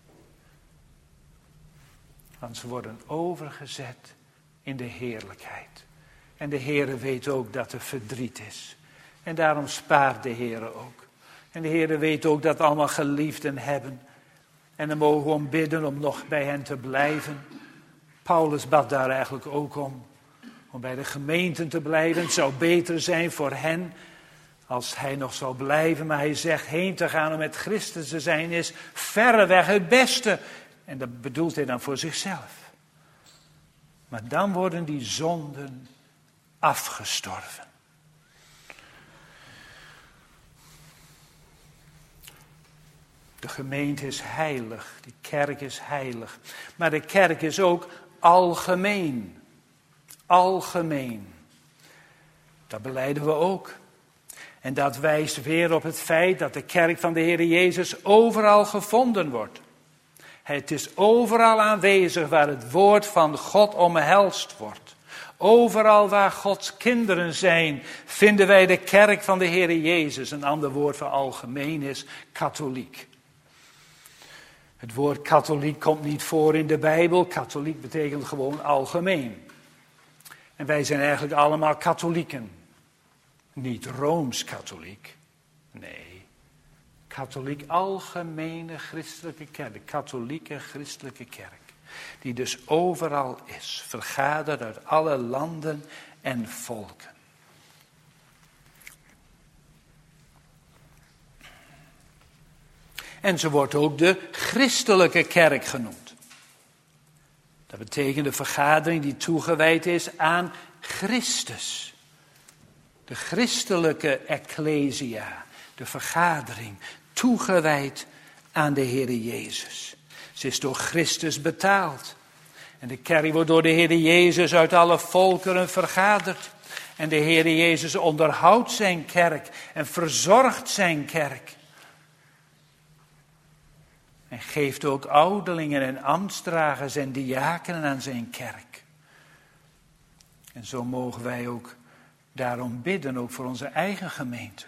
Want ze worden overgezet in de heerlijkheid. En de Heere weet ook dat er verdriet is. En daarom spaart de Heere ook. En de Heere weet ook dat we allemaal geliefden hebben. En dan mogen we om bidden om nog bij hen te blijven. Paulus bad daar eigenlijk ook om. Om bij de gemeenten te blijven. Het zou beter zijn voor hen als hij nog zou blijven. Maar hij zegt heen te gaan om met Christus te zijn is verreweg het beste. En dat bedoelt hij dan voor zichzelf. Maar dan worden die zonden afgestorven. De gemeente is heilig. De kerk is heilig. Maar de kerk is ook algemeen. Algemeen. Dat belijden we ook. En dat wijst weer op het feit dat de kerk van de Heer Jezus overal gevonden wordt. Het is overal aanwezig waar het woord van God omhelst wordt. Overal waar Gods kinderen zijn, vinden wij de kerk van de Heer Jezus. Een ander woord voor algemeen is katholiek. Het woord katholiek komt niet voor in de Bijbel. Katholiek betekent gewoon algemeen. En wij zijn eigenlijk allemaal katholieken. Niet rooms-katholiek. Nee. Katholiek, algemene christelijke kerk. De katholieke christelijke kerk. Die dus overal is. Vergaderd uit alle landen en volken. En ze wordt ook de christelijke kerk genoemd. Dat betekent de vergadering die toegewijd is aan Christus. De christelijke ecclesia, de vergadering, toegewijd aan de Heer Jezus. Ze is door Christus betaald. En de kerk wordt door de Heer Jezus uit alle volkeren vergaderd. En de Heer Jezus onderhoudt zijn kerk en verzorgt zijn kerk. En geeft ook ouderlingen en ambtsdragers en diakenen aan zijn kerk. En zo mogen wij ook daarom bidden, ook voor onze eigen gemeente.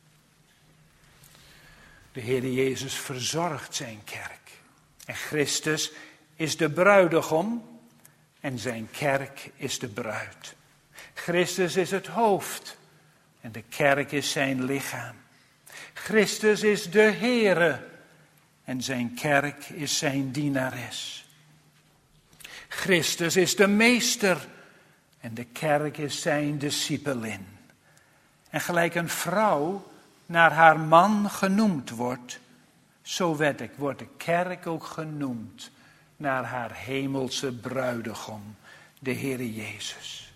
De Heer Jezus verzorgt zijn kerk. En Christus is de bruidegom en zijn kerk is de bruid. Christus is het hoofd En de kerk is zijn lichaam. Christus is de Heere en zijn kerk is zijn dienares. Christus is de meester en de kerk is zijn discipelin. En gelijk een vrouw naar haar man genoemd wordt, zo werd ik, wordt de kerk ook genoemd naar haar hemelse bruidegom, de Heere Jezus.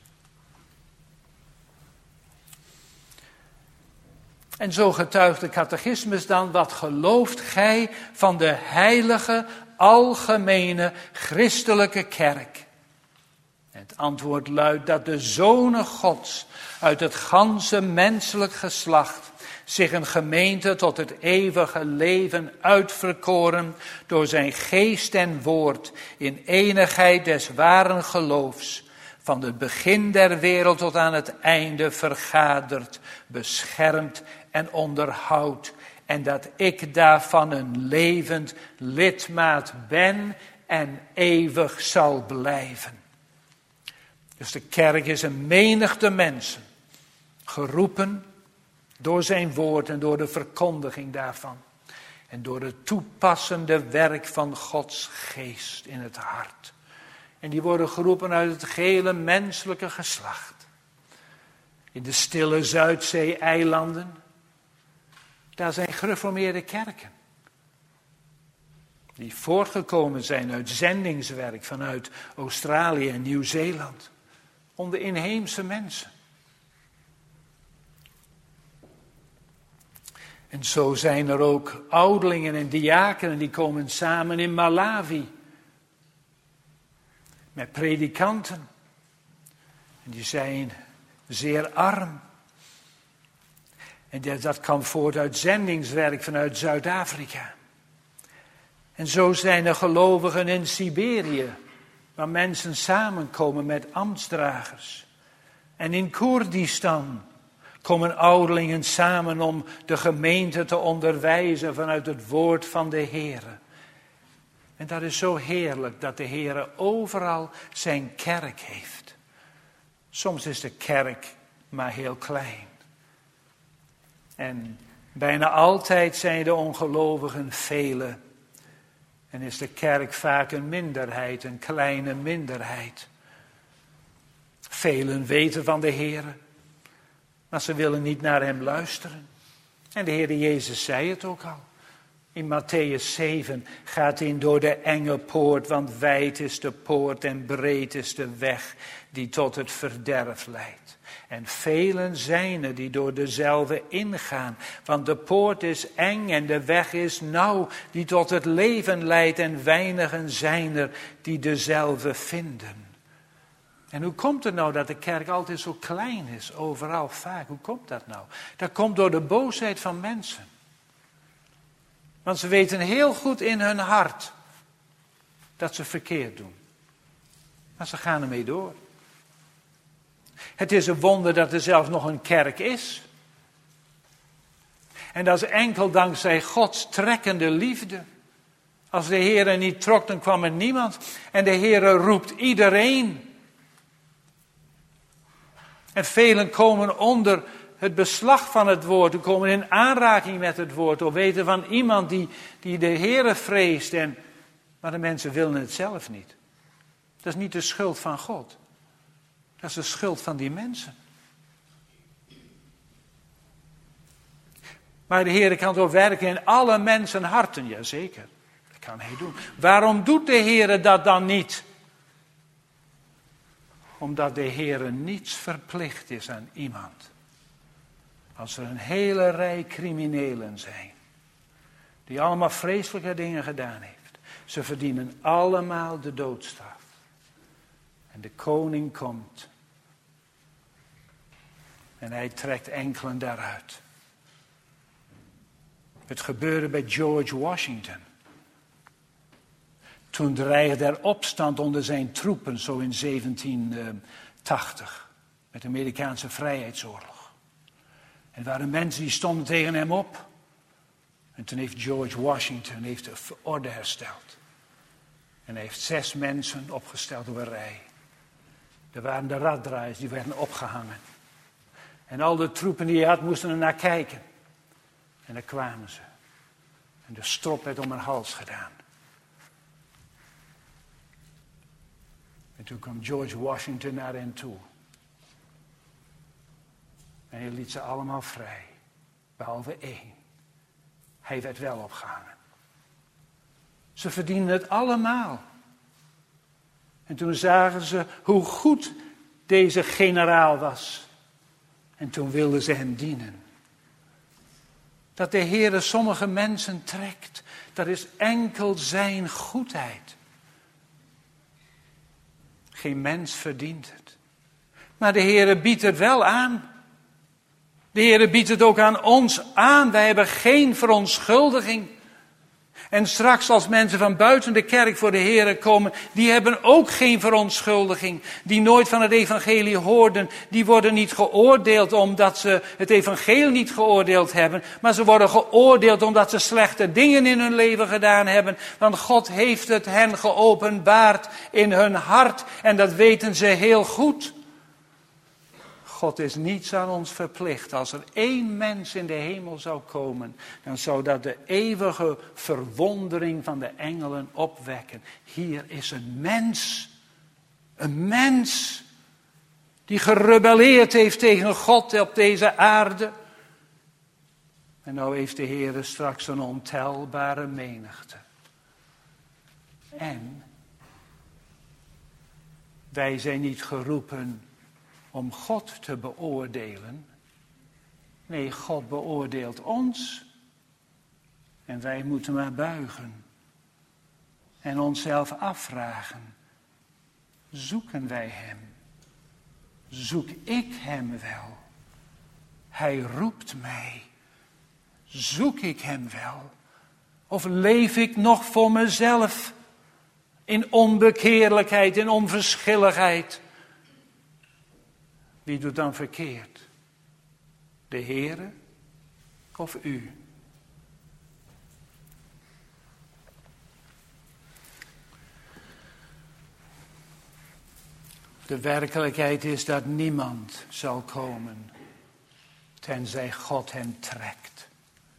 En zo getuigt de catechismus dan, wat gelooft gij van de heilige, algemene, christelijke kerk? En het antwoord luidt dat de zonen Gods uit het ganse menselijk geslacht zich een gemeente tot het eeuwige leven uitverkoren door zijn geest en woord in enigheid des waren geloofs, van het begin der wereld tot aan het einde vergaderd, beschermd en onderhoudt, en dat ik daarvan een levend lidmaat ben en eeuwig zal blijven. Dus de kerk is een menigte mensen, geroepen door zijn woord en door de verkondiging daarvan. En door het toepassende werk van Gods geest in het hart. En die worden geroepen uit het gehele menselijke geslacht. In de stille Zuidzee-eilanden, daar zijn gereformeerde kerken. Die voortgekomen zijn uit zendingswerk vanuit Australië en Nieuw-Zeeland. Onder inheemse mensen. En zo zijn er ook ouderlingen en diakenen die komen samen in Malawi. Met predikanten. En die zijn zeer arm. En dat kwam voort uit zendingswerk vanuit Zuid-Afrika. En zo zijn er gelovigen in Siberië, waar mensen samenkomen met ambtsdragers. En in Koerdistan komen ouderlingen samen om de gemeente te onderwijzen vanuit het woord van de Heere. En dat is zo heerlijk dat de Heere overal zijn kerk heeft. Soms is de kerk maar heel klein. En bijna altijd zijn de ongelovigen vele. En is de kerk vaak een minderheid, een kleine minderheid. Velen weten van de Heere, maar ze willen niet naar hem luisteren. En de Heere Jezus zei het ook al. In Matthäus zeven gaat in door de enge poort, want wijd is de poort en breed is de weg die tot het verderf leidt. En velen zijn er die door dezelfde ingaan, want de poort is eng en de weg is nauw die tot het leven leidt en weinigen zijn er die dezelfde vinden. En hoe komt het nou dat de kerk altijd zo klein is, overal vaak? Hoe komt dat nou? Dat komt door de boosheid van mensen. Want ze weten heel goed in hun hart dat ze verkeerd doen. Maar ze gaan ermee door. Het is een wonder dat er zelfs nog een kerk is. En dat is enkel dankzij Gods trekkende liefde. Als de Heere niet trok, dan kwam er niemand. En de Heere roept iedereen. En velen komen onder het beslag van het woord. Die komen in aanraking met het woord. Of weten van iemand die, die de Heere vreest. En, maar de mensen willen het zelf niet. Dat is niet de schuld van God. Dat is de schuld van die mensen. Maar de Heer kan toch werken in alle mensen harten. Jazeker, dat kan hij doen. Waarom doet de Heer dat dan niet? Omdat de Heer niets verplicht is aan iemand. Als er een hele rij criminelen zijn. Die allemaal vreselijke dingen gedaan heeft. Ze verdienen allemaal de doodstraf. En de koning komt. En hij trekt enkelen daaruit. Het gebeurde bij George Washington. Toen dreigde er opstand onder zijn troepen, zo in zeventien tachtig. Met de Amerikaanse Vrijheidsoorlog. En er waren mensen die stonden tegen hem op. En toen heeft George Washington heeft de orde hersteld. En hij heeft zes mensen opgesteld op een rij. Er waren de raddraaiers, die werden opgehangen. En al de troepen die hij had moesten er naar kijken. En daar kwamen ze. En de strop werd om haar hals gedaan. En toen kwam George Washington naar hen toe. En hij liet ze allemaal vrij. Behalve één. Hij werd wel opgehangen. Ze verdienden het allemaal. En toen zagen ze hoe goed deze generaal was. En toen wilden ze hem dienen. Dat de Heere sommige mensen trekt, dat is enkel zijn goedheid. Geen mens verdient het. Maar de Heere biedt het wel aan. De Heere biedt het ook aan ons aan. Wij hebben geen verontschuldiging. En straks als mensen van buiten de kerk voor de Heere komen, die hebben ook geen verontschuldiging. Die nooit van het evangelie hoorden, die worden niet geoordeeld omdat ze het evangelie niet geoordeeld hebben. Maar ze worden geoordeeld omdat ze slechte dingen in hun leven gedaan hebben. Want God heeft het hen geopenbaard in hun hart en dat weten ze heel goed. God is niets aan ons verplicht. Als er één mens in de hemel zou komen, dan zou dat de eeuwige verwondering van de engelen opwekken. Hier is een mens, een mens die gerebelleerd heeft tegen God op deze aarde. En nou heeft de Heer straks een ontelbare menigte. En wij zijn niet geroepen om God te beoordelen. Nee, God beoordeelt ons. En wij moeten maar buigen. En onszelf afvragen. Zoeken wij hem? Zoek ik hem wel? Hij roept mij. Zoek ik hem wel? Of leef ik nog voor mezelf? In onbekeerlijkheid, in onverschilligheid. Wie doet dan verkeerd? De Heere of u? De werkelijkheid is dat niemand zal komen, tenzij God hem trekt.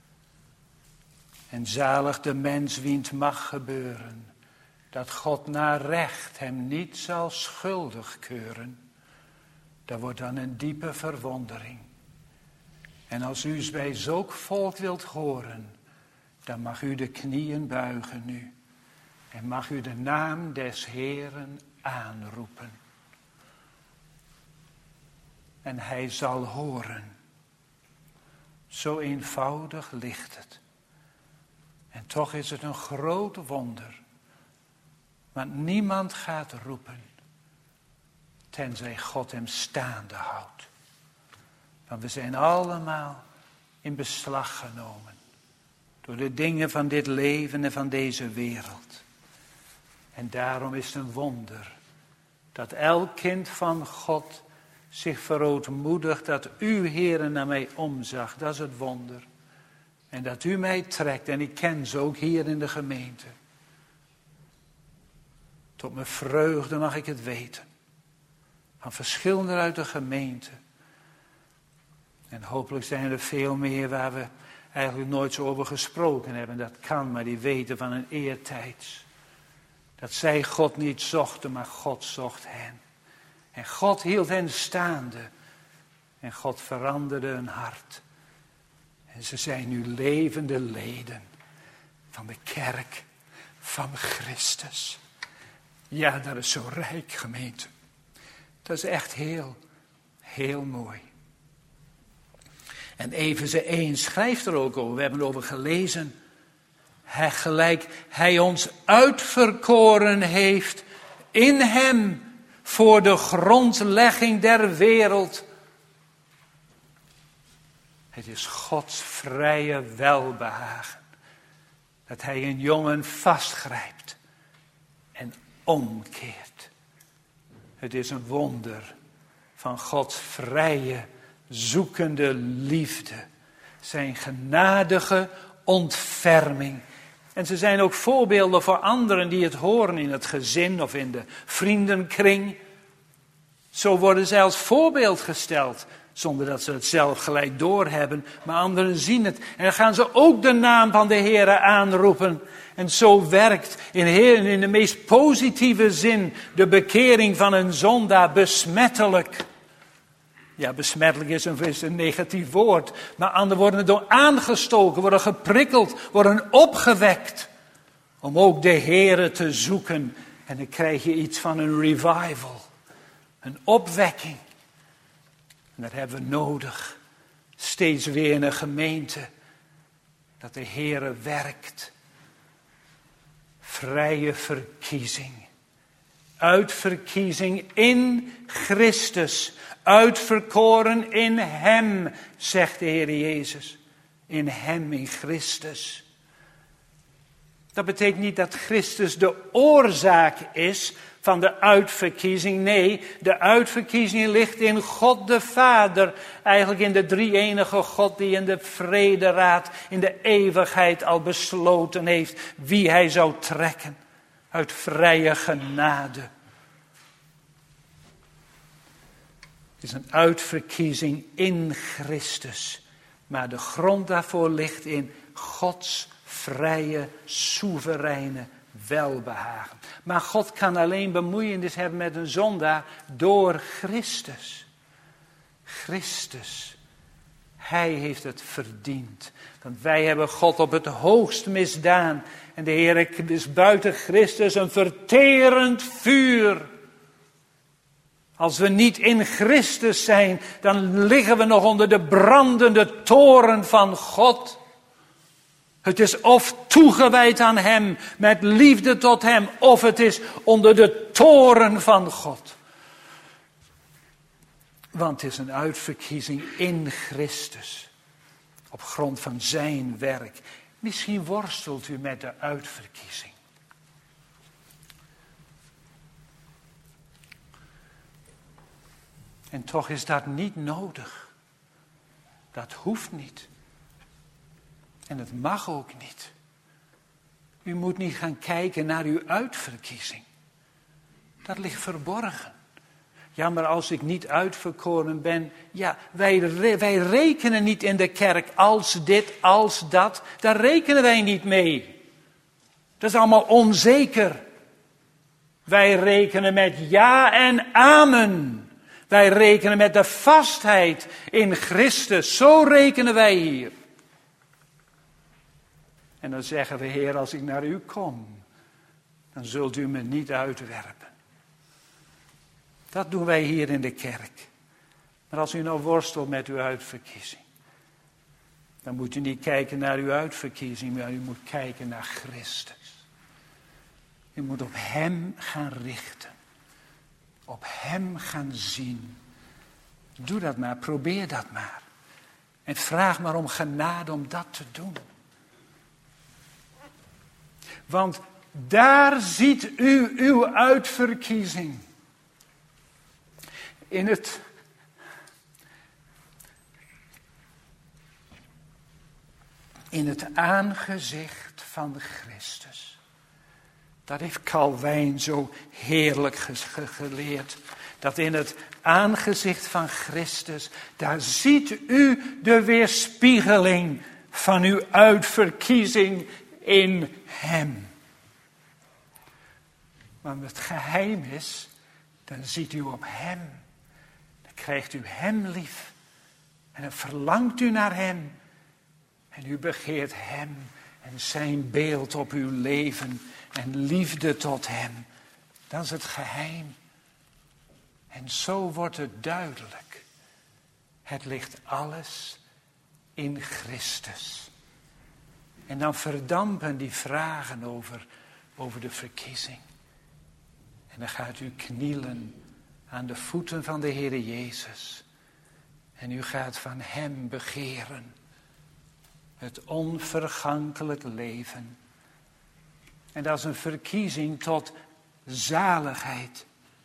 En zalig de mens wien het mag gebeuren, dat God naar recht hem niet zal schuldig keuren. Dat wordt dan een diepe verwondering. En als u bij zulk volk wilt horen, dan mag u de knieën buigen nu. En mag u de naam des Heeren aanroepen. En hij zal horen. Zo eenvoudig ligt het. En toch is het een groot wonder. Want niemand gaat roepen. Tenzij God hem staande houdt. Want we zijn allemaal in beslag genomen. Door de dingen van dit leven en van deze wereld. En daarom is het een wonder. Dat elk kind van God zich verootmoedigt. Dat u, Heere, naar mij omzag. Dat is het wonder. En dat u mij trekt. En ik ken ze ook hier in de gemeente. Tot mijn vreugde mag ik het weten. Van verschillende uit de gemeente. En hopelijk zijn er veel meer waar we eigenlijk nooit zo over gesproken hebben. Dat kan, maar die weten van een eertijds. Dat zij God niet zochten, maar God zocht hen. En God hield hen staande. En God veranderde hun hart. En ze zijn nu levende leden van de kerk van Christus. Ja, dat is zo rijk, gemeente. Dat is echt heel, heel mooi. En Efeze één schrijft er ook over, we hebben het over gelezen. Hij gelijk hij ons uitverkoren heeft in hem voor de grondlegging der wereld. Het is Gods vrije welbehagen. Dat hij een jongen vastgrijpt en omkeert. Het is een wonder van Gods vrije, zoekende liefde. Zijn genadige ontferming. En ze zijn ook voorbeelden voor anderen die het horen in het gezin of in de vriendenkring. Zo worden zij als voorbeeld gesteld. Zonder dat ze het zelf gelijk doorhebben, maar anderen zien het. En dan gaan ze ook de naam van de Heere aanroepen. En zo werkt in, Heer, in de meest positieve zin de bekering van een zondaar besmettelijk. Ja, besmettelijk is een, is een negatief woord. Maar anderen worden door aangestoken, worden geprikkeld, worden opgewekt. Om ook de Heere te zoeken. En dan krijg je iets van een revival. Een opwekking. En dat hebben we nodig. Steeds weer in een gemeente. Dat de Heere werkt. Vrije verkiezing. Uitverkiezing in Christus. Uitverkoren in Hem, zegt de Heer Jezus. In Hem, in Christus. Dat betekent niet dat Christus de oorzaak is van de uitverkiezing. Nee, de uitverkiezing ligt in God de Vader. Eigenlijk in de drie-enige God die in de vrederaad, in de eeuwigheid al besloten heeft wie Hij zou trekken. Uit vrije genade. Het is een uitverkiezing in Christus. Maar de grond daarvoor ligt in Gods vrije, soevereine welbehagen. Maar God kan alleen bemoeienis hebben met een zondaar door Christus. Christus. Hij heeft het verdiend. Want wij hebben God op het hoogst misdaan. En de Heer is buiten Christus een verterend vuur. Als we niet in Christus zijn, dan liggen we nog onder de brandende toren van God. Het is of toegewijd aan Hem, met liefde tot Hem, of het is onder de toren van God. Want het is een uitverkiezing in Christus, op grond van zijn werk. Misschien worstelt u met de uitverkiezing. En toch is dat niet nodig. Dat hoeft niet. En het mag ook niet. U moet niet gaan kijken naar uw uitverkiezing. Dat ligt verborgen. Ja, maar als ik niet uitverkoren ben. Ja, wij, wij rekenen niet in de kerk als dit, als dat. Daar rekenen wij niet mee. Dat is allemaal onzeker. Wij rekenen met ja en amen. Wij rekenen met de vastheid in Christus. Zo rekenen wij hier. En dan zeggen we, Heer, als ik naar u kom, dan zult u me niet uitwerpen. Dat doen wij hier in de kerk. Maar als u nou worstelt met uw uitverkiezing, dan moet u niet kijken naar uw uitverkiezing, maar u moet kijken naar Christus. U moet op Hem gaan richten. Op Hem gaan zien. Doe dat maar, probeer dat maar. En vraag maar om genade om dat te doen. Want daar ziet u uw uitverkiezing. In het, in het aangezicht van Christus. Dat heeft Calvijn zo heerlijk geleerd. Dat in het aangezicht van Christus, daar ziet u de weerspiegeling van uw uitverkiezing in Hem. Maar het geheim is, dan ziet u op Hem. Dan krijgt u Hem lief. En dan verlangt u naar Hem. En u begeert Hem en zijn beeld op uw leven. En liefde tot Hem. Dat is het geheim. En zo wordt het duidelijk. Het ligt alles in Christus. En dan verdampen die vragen over, over de verkiezing. En dan gaat u knielen aan de voeten van de Heer Jezus. En u gaat van Hem begeren. Het onvergankelijk leven. En dat is een verkiezing tot zaligheid.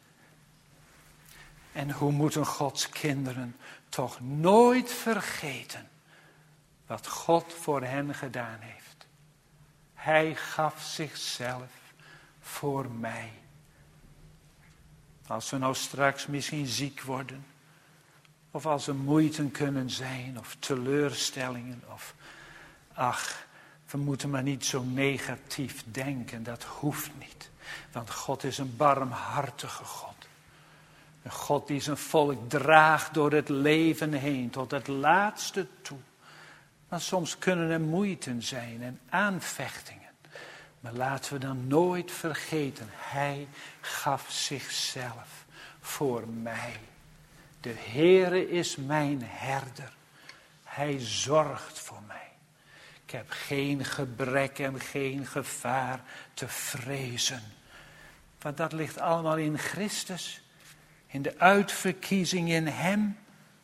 En hoe moeten Gods kinderen toch nooit vergeten wat God voor hen gedaan heeft. Hij gaf zichzelf voor mij. Als we nou straks misschien ziek worden, Of als er moeite kunnen zijn of teleurstellingen. Of ach, we moeten maar niet zo negatief denken. Dat hoeft niet. Want God is een barmhartige God. Een God die zijn volk draagt door het leven heen tot het laatste toe. Maar soms kunnen er moeiten zijn en aanvechtingen. Maar laten we dan nooit vergeten, hij gaf zichzelf voor mij. De Heere is mijn herder. Hij zorgt voor mij. Ik heb geen gebrek en geen gevaar te vrezen. Want dat ligt allemaal in Christus. In de uitverkiezing in hem.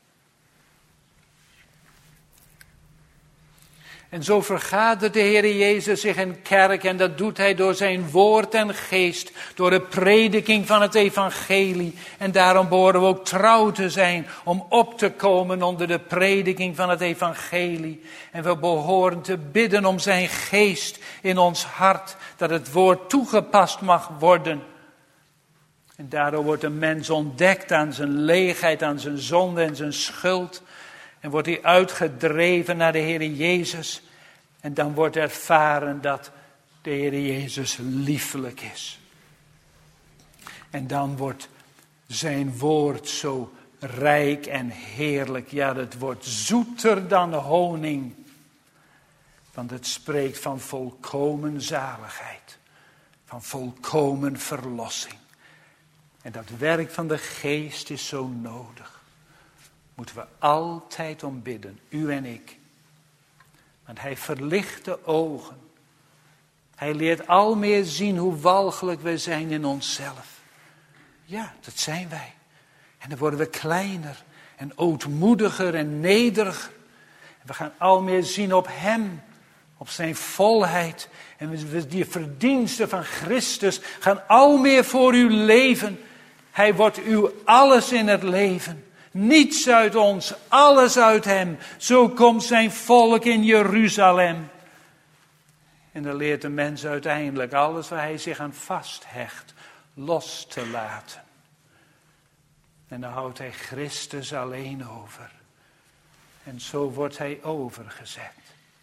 En zo vergadert de Heer Jezus zich in kerk en dat doet hij door zijn woord en geest, door de prediking van het evangelie. En daarom behoren we ook trouw te zijn om op te komen onder de prediking van het evangelie. En we behoren te bidden om zijn geest in ons hart, dat het woord toegepast mag worden. En daardoor wordt een mens ontdekt aan zijn leegheid, aan zijn zonde en zijn schuld. En wordt hij uitgedreven naar de Heer Jezus. En dan wordt ervaren dat de Heer Jezus liefelijk is. En dan wordt zijn woord zo rijk en heerlijk. Ja, het wordt zoeter dan honing. Want het spreekt van volkomen zaligheid. Van volkomen verlossing. En dat werk van de geest is zo nodig. Moeten we altijd om bidden, u en ik. Want hij verlicht de ogen. Hij leert al meer zien hoe walgelijk we zijn in onszelf. Ja, dat zijn wij. En dan worden we kleiner en ootmoediger en nederiger. En we gaan al meer zien op hem, op zijn volheid. En we, die verdiensten van Christus gaan al meer voor u leven. Hij wordt uw alles in het leven. Niets uit ons, alles uit hem. Zo komt zijn volk in Jeruzalem. En dan leert de mens uiteindelijk alles waar hij zich aan vasthecht los te laten. En dan houdt hij Christus alleen over. En zo wordt hij overgezet.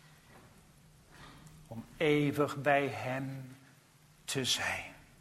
Om eeuwig bij hem te zijn.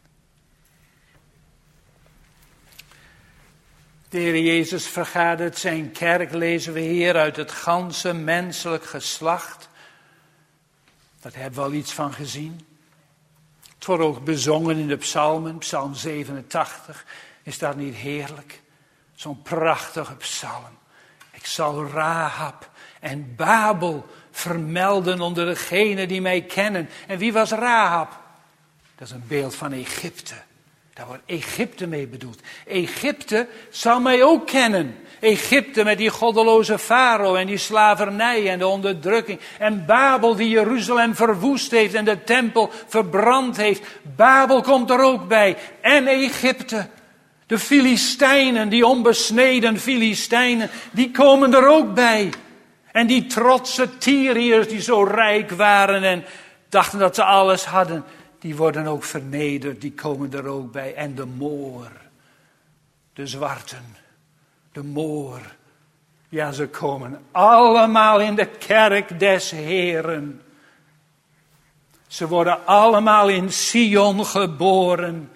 De Heer Jezus vergadert zijn kerk, lezen we hier, uit het ganse menselijk geslacht. Daar hebben we al iets van gezien. Het wordt ook bezongen in de psalmen, psalm zevenentachtig. Is dat niet heerlijk? Zo'n prachtige psalm. Ik zal Rahab en Babel vermelden onder degenen die mij kennen. En wie was Rahab? Dat is een beeld van Egypte. Daar wordt Egypte mee bedoeld. Egypte zal mij ook kennen. Egypte met die goddeloze farao en die slavernij en de onderdrukking. En Babel die Jeruzalem verwoest heeft en de tempel verbrand heeft. Babel komt er ook bij. En Egypte. De Filistijnen, die onbesneden Filistijnen, die komen er ook bij. En die trotse Tyriërs die zo rijk waren en dachten dat ze alles hadden. Die worden ook vernederd, die komen er ook bij. En de Moor, de zwarten, de Moor. Ja, ze komen allemaal in de kerk des Heeren. Ze worden allemaal in Sion geboren.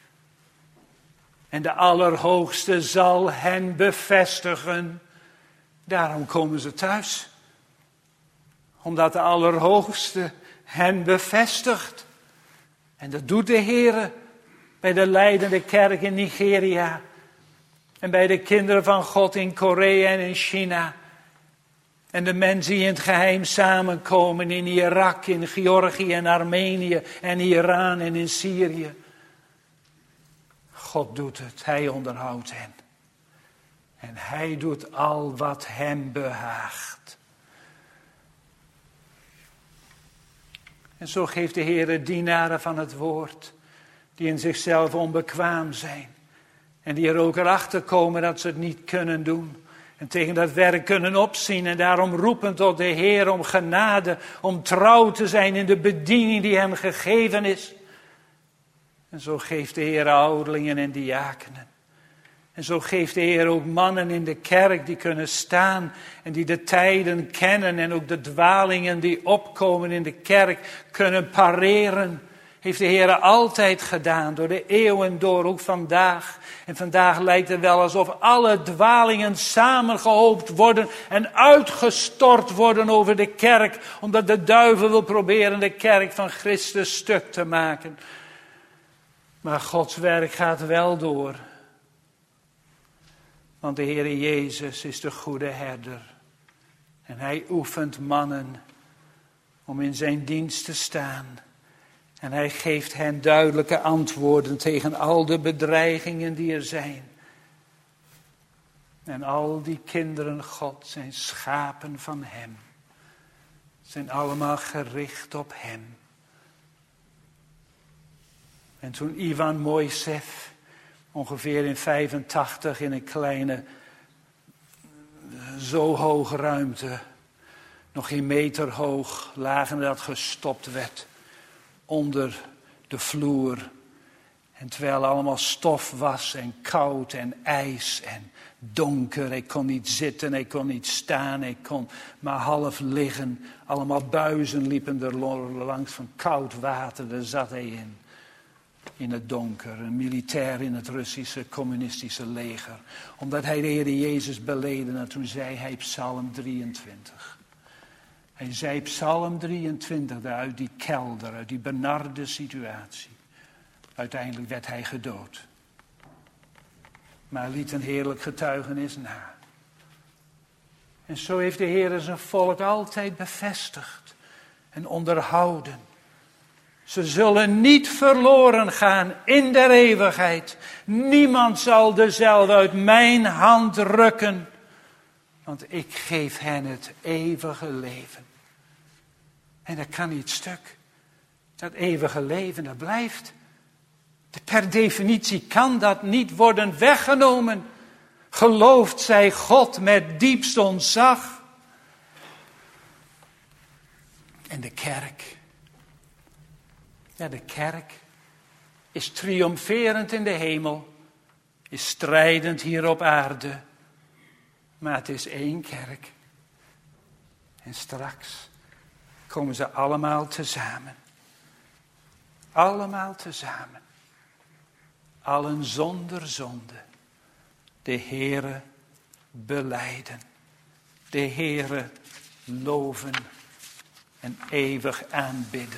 En de Allerhoogste zal hen bevestigen. Daarom komen ze thuis. Omdat de Allerhoogste hen bevestigt. En dat doet de Heer bij de leidende kerk in Nigeria. En bij de kinderen van God in Korea en in China. En de mensen die in het geheim samenkomen in Irak, in Georgië en Armenië en Iran en in Syrië. God doet het, hij onderhoudt hen. En hij doet al wat hem behaagt. En zo geeft de Heer dienaren van het woord, die in zichzelf onbekwaam zijn. En die er ook erachter komen dat ze het niet kunnen doen. En tegen dat werk kunnen opzien en daarom roepen tot de Heer om genade, om trouw te zijn in de bediening die hem gegeven is. En zo geeft de Heer ouderlingen en diakenen. En zo geeft de Heer ook mannen in de kerk die kunnen staan en die de tijden kennen en ook de dwalingen die opkomen in de kerk kunnen pareren. Heeft de Heer altijd gedaan, door de eeuwen door, ook vandaag. En vandaag lijkt het wel alsof alle dwalingen samengehoopt worden en uitgestort worden over de kerk. Omdat de duivel wil proberen de kerk van Christus stuk te maken. Maar Gods werk gaat wel door. Want de Heer Jezus is de goede herder. En hij oefent mannen om in zijn dienst te staan. En hij geeft hen duidelijke antwoorden tegen al de bedreigingen die er zijn. En al die kinderen God zijn schapen van hem. Zijn allemaal gericht op hem. En toen Ivan Moiseev ongeveer in vijfentachtig in een kleine, zo hoge ruimte, nog geen meter hoog, lagen dat gestopt werd onder de vloer. En terwijl allemaal stof was en koud en ijs en donker. Hij kon niet zitten, hij kon niet staan, hij kon maar half liggen. Allemaal buizen liepen er langs van koud water, daar zat hij in. In het donker, een militair in het Russische communistische leger. Omdat hij de Heer Jezus beleden had, toen zei hij Psalm drieëntwintig. Hij zei Psalm drieëntwintig, daar uit die kelder, uit die benarde situatie. Uiteindelijk werd hij gedood. Maar liet een heerlijk getuigenis na. En zo heeft de Heer zijn volk altijd bevestigd en onderhouden. Ze zullen niet verloren gaan in der eeuwigheid. Niemand zal dezelfde uit mijn hand rukken. Want ik geef hen het eeuwige leven. En dat kan niet stuk. Dat eeuwige leven, dat blijft. Per definitie kan dat niet worden weggenomen. Geloofd zij God met diepst ontzag. En de kerk. Ja, de kerk is triomferend in de hemel. Is strijdend hier op aarde. Maar het is één kerk. En straks komen ze allemaal tezamen. Allemaal tezamen. Allen zonder zonde. De Heere belijden. De Heere loven en eeuwig aanbidden.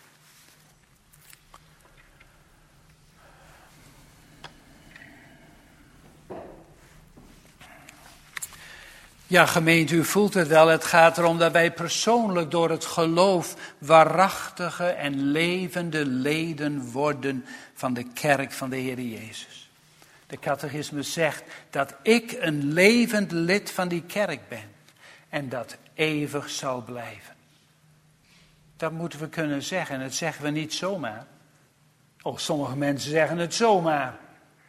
Ja, gemeente, u voelt het wel. Het gaat erom dat wij persoonlijk door het geloof waarachtige en levende leden worden van de kerk van de Heer Jezus. De catechisme zegt dat ik een levend lid van die kerk ben en dat eeuwig zal blijven. Dat moeten we kunnen zeggen en dat zeggen we niet zomaar. Oh, sommige mensen zeggen het zomaar.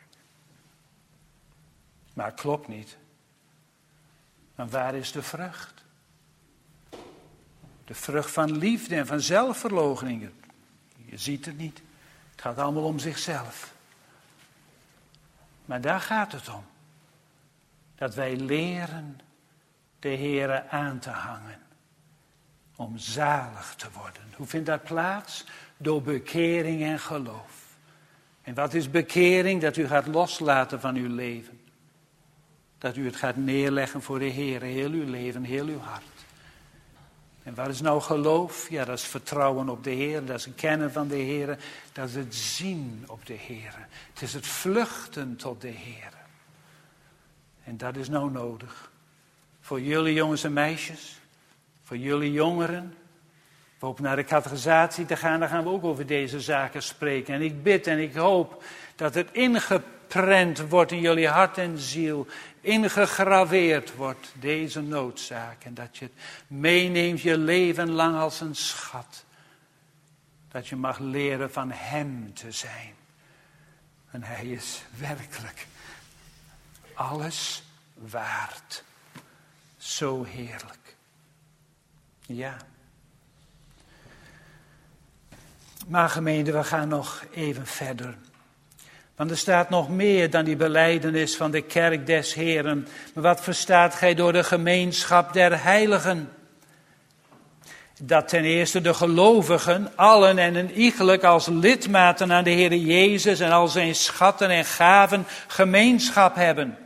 Maar het klopt niet. Maar waar is de vrucht? De vrucht van liefde en van zelfverloochening. Je ziet het niet. Het gaat allemaal om zichzelf. Maar daar gaat het om. Dat wij leren de Heere aan te hangen. Om zalig te worden. Hoe vindt dat plaats? Door bekering en geloof. En wat is bekering? Dat u gaat loslaten van uw leven. Dat u het gaat neerleggen voor de Heer, heel uw leven, heel uw hart. En wat is nou geloof? Ja, dat is vertrouwen op de Heer, dat is het kennen van de Heer, dat is het zien op de Heer. Het is het vluchten tot de Heer. En dat is nou nodig. Voor jullie jongens en meisjes, voor jullie jongeren, we hopen naar de catechisatie te gaan, dan gaan we ook over deze zaken spreken. En ik bid en ik hoop dat het ingeprent wordt in jullie hart en ziel, ingegraveerd wordt, deze noodzaak. En dat je het meeneemt je leven lang als een schat. Dat je mag leren van hem te zijn. En hij is werkelijk alles waard. Zo heerlijk. Ja. Maar gemeente, we gaan nog even verder. Want er staat nog meer dan die belijdenis van de kerk des Heren. Maar wat verstaat gij door de gemeenschap der heiligen? Dat ten eerste de gelovigen, allen en een iegelijk als lidmaten aan de Heer Jezus en al zijn schatten en gaven gemeenschap hebben.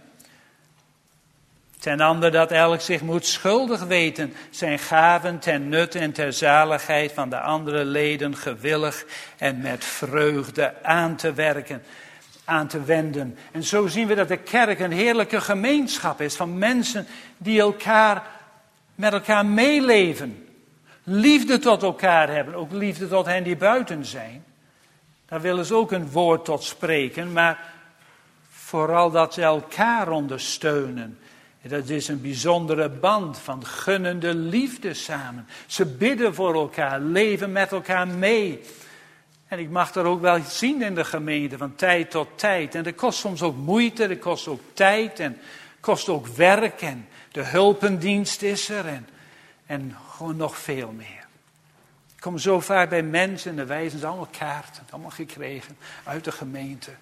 Ten andere dat elk zich moet schuldig weten, zijn gaven ten nut en ter zaligheid van de andere leden gewillig en met vreugde aan te werken, aan te wenden. En zo zien we dat de kerk een heerlijke gemeenschap is van mensen die elkaar met elkaar meeleven. Liefde tot elkaar hebben, ook liefde tot hen die buiten zijn. Daar willen ze ook een woord tot spreken, maar vooral dat ze elkaar ondersteunen. Dat is een bijzondere band van gunnende liefde samen. Ze bidden voor elkaar, leven met elkaar mee. En ik mag er ook wel zien in de gemeente van tijd tot tijd. En dat kost soms ook moeite, dat kost ook tijd en kost ook werk. En de hulpendienst is er en, en gewoon nog veel meer. Ik kom zo vaak bij mensen en dan wijzen ze allemaal kaarten, allemaal gekregen uit de gemeente.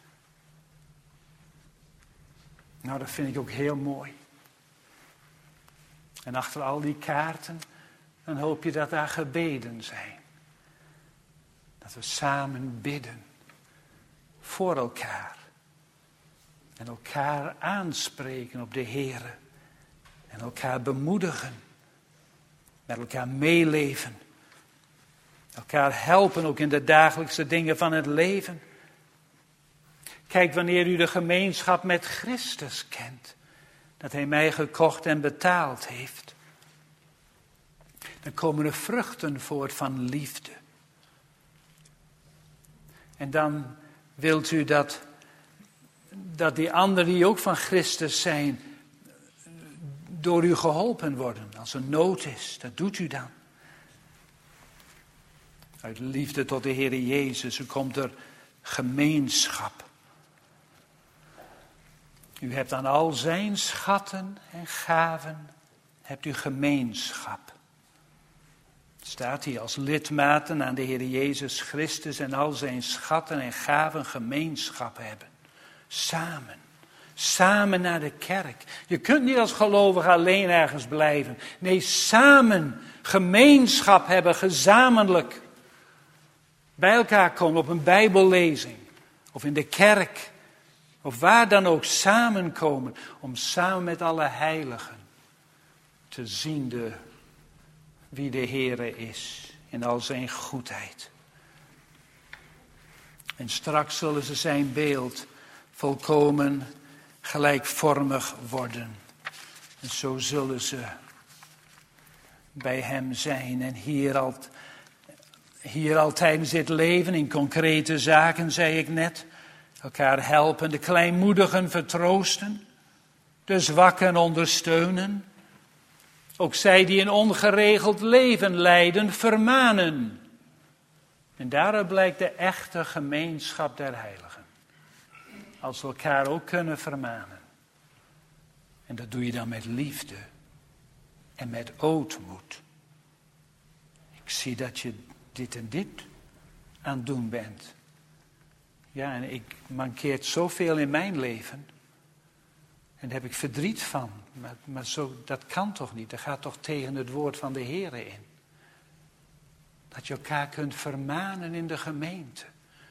Nou, dat vind ik ook heel mooi. En achter al die kaarten, dan hoop je dat daar gebeden zijn. Dat we samen bidden. Voor elkaar. En elkaar aanspreken op de Heere. En elkaar bemoedigen. Met elkaar meeleven. Elkaar helpen ook in de dagelijkse dingen van het leven. Kijk, wanneer u de gemeenschap met Christus kent, dat hij mij gekocht en betaald heeft, dan komen er vruchten voort van liefde. En dan wilt u dat, dat die anderen die ook van Christus zijn, door u geholpen worden. Als er nood is, dat doet u dan. Uit liefde tot de Heer Jezus, er komt er gemeenschap. U hebt aan al zijn schatten en gaven, hebt u gemeenschap. Het staat hier als lidmaten aan de Heer Jezus Christus en al zijn schatten en gaven gemeenschap hebben. Samen. Samen naar de kerk. Je kunt niet als gelovige alleen ergens blijven. Nee, samen gemeenschap hebben, gezamenlijk. Bij elkaar komen op een bijbellezing. Of in de kerk. Of waar dan ook samenkomen. Om samen met alle heiligen te zien de, wie de Heere is. In al zijn goedheid. En straks zullen ze zijn beeld volkomen gelijkvormig worden. En zo zullen ze bij hem zijn. En hier al, hier al tijdens dit leven, in concrete zaken, zei ik net, elkaar helpen, de kleinmoedigen vertroosten, de zwakken ondersteunen. Ook zij die een ongeregeld leven leiden, vermanen. En daaruit blijkt de echte gemeenschap der heiligen. Als we elkaar ook kunnen vermanen. En dat doe je dan met liefde. En met ootmoed. Ik zie dat je dit en dit aan het doen bent. Ja, en ik mankeert zoveel in mijn leven. En daar heb ik verdriet van. Maar, maar zo, dat kan toch niet? Dat gaat toch tegen het woord van de Heere in. Dat je elkaar kunt vermanen in de gemeente.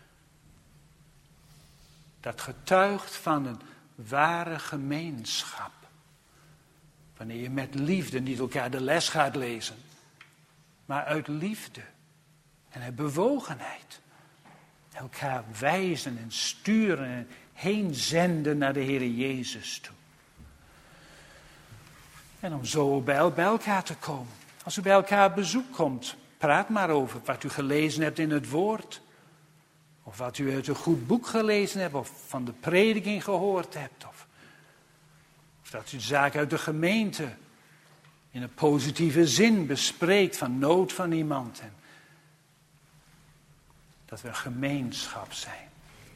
Dat getuigt van een ware gemeenschap. Wanneer je met liefde niet elkaar de les gaat lezen. Maar uit liefde en uit bewogenheid. Elkaar wijzen en sturen en heen zenden naar de Heer Jezus toe. En om zo bij, bij elkaar te komen. Als u bij elkaar op bezoek komt, praat maar over wat u gelezen hebt in het woord. Of wat u uit een goed boek gelezen hebt, of van de prediking gehoord hebt. Of, of dat u de zaak uit de gemeente in een positieve zin bespreekt van nood van iemand. En dat we een gemeenschap zijn.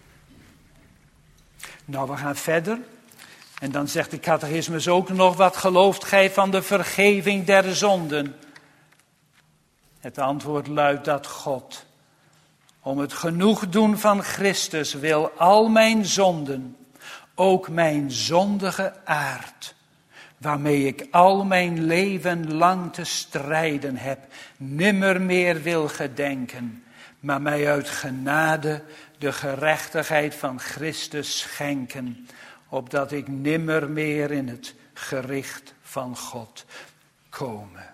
Nou, we gaan verder. En dan zegt de catechismus ook nog, wat gelooft gij van de vergeving der zonden? Het antwoord luidt dat God Om het genoegdoen van Christus wil al mijn zonden, ook mijn zondige aard, waarmee ik al mijn leven lang te strijden heb, nimmer meer wil gedenken, maar mij uit genade de gerechtigheid van Christus schenken, opdat ik nimmer meer in het gericht van God komen.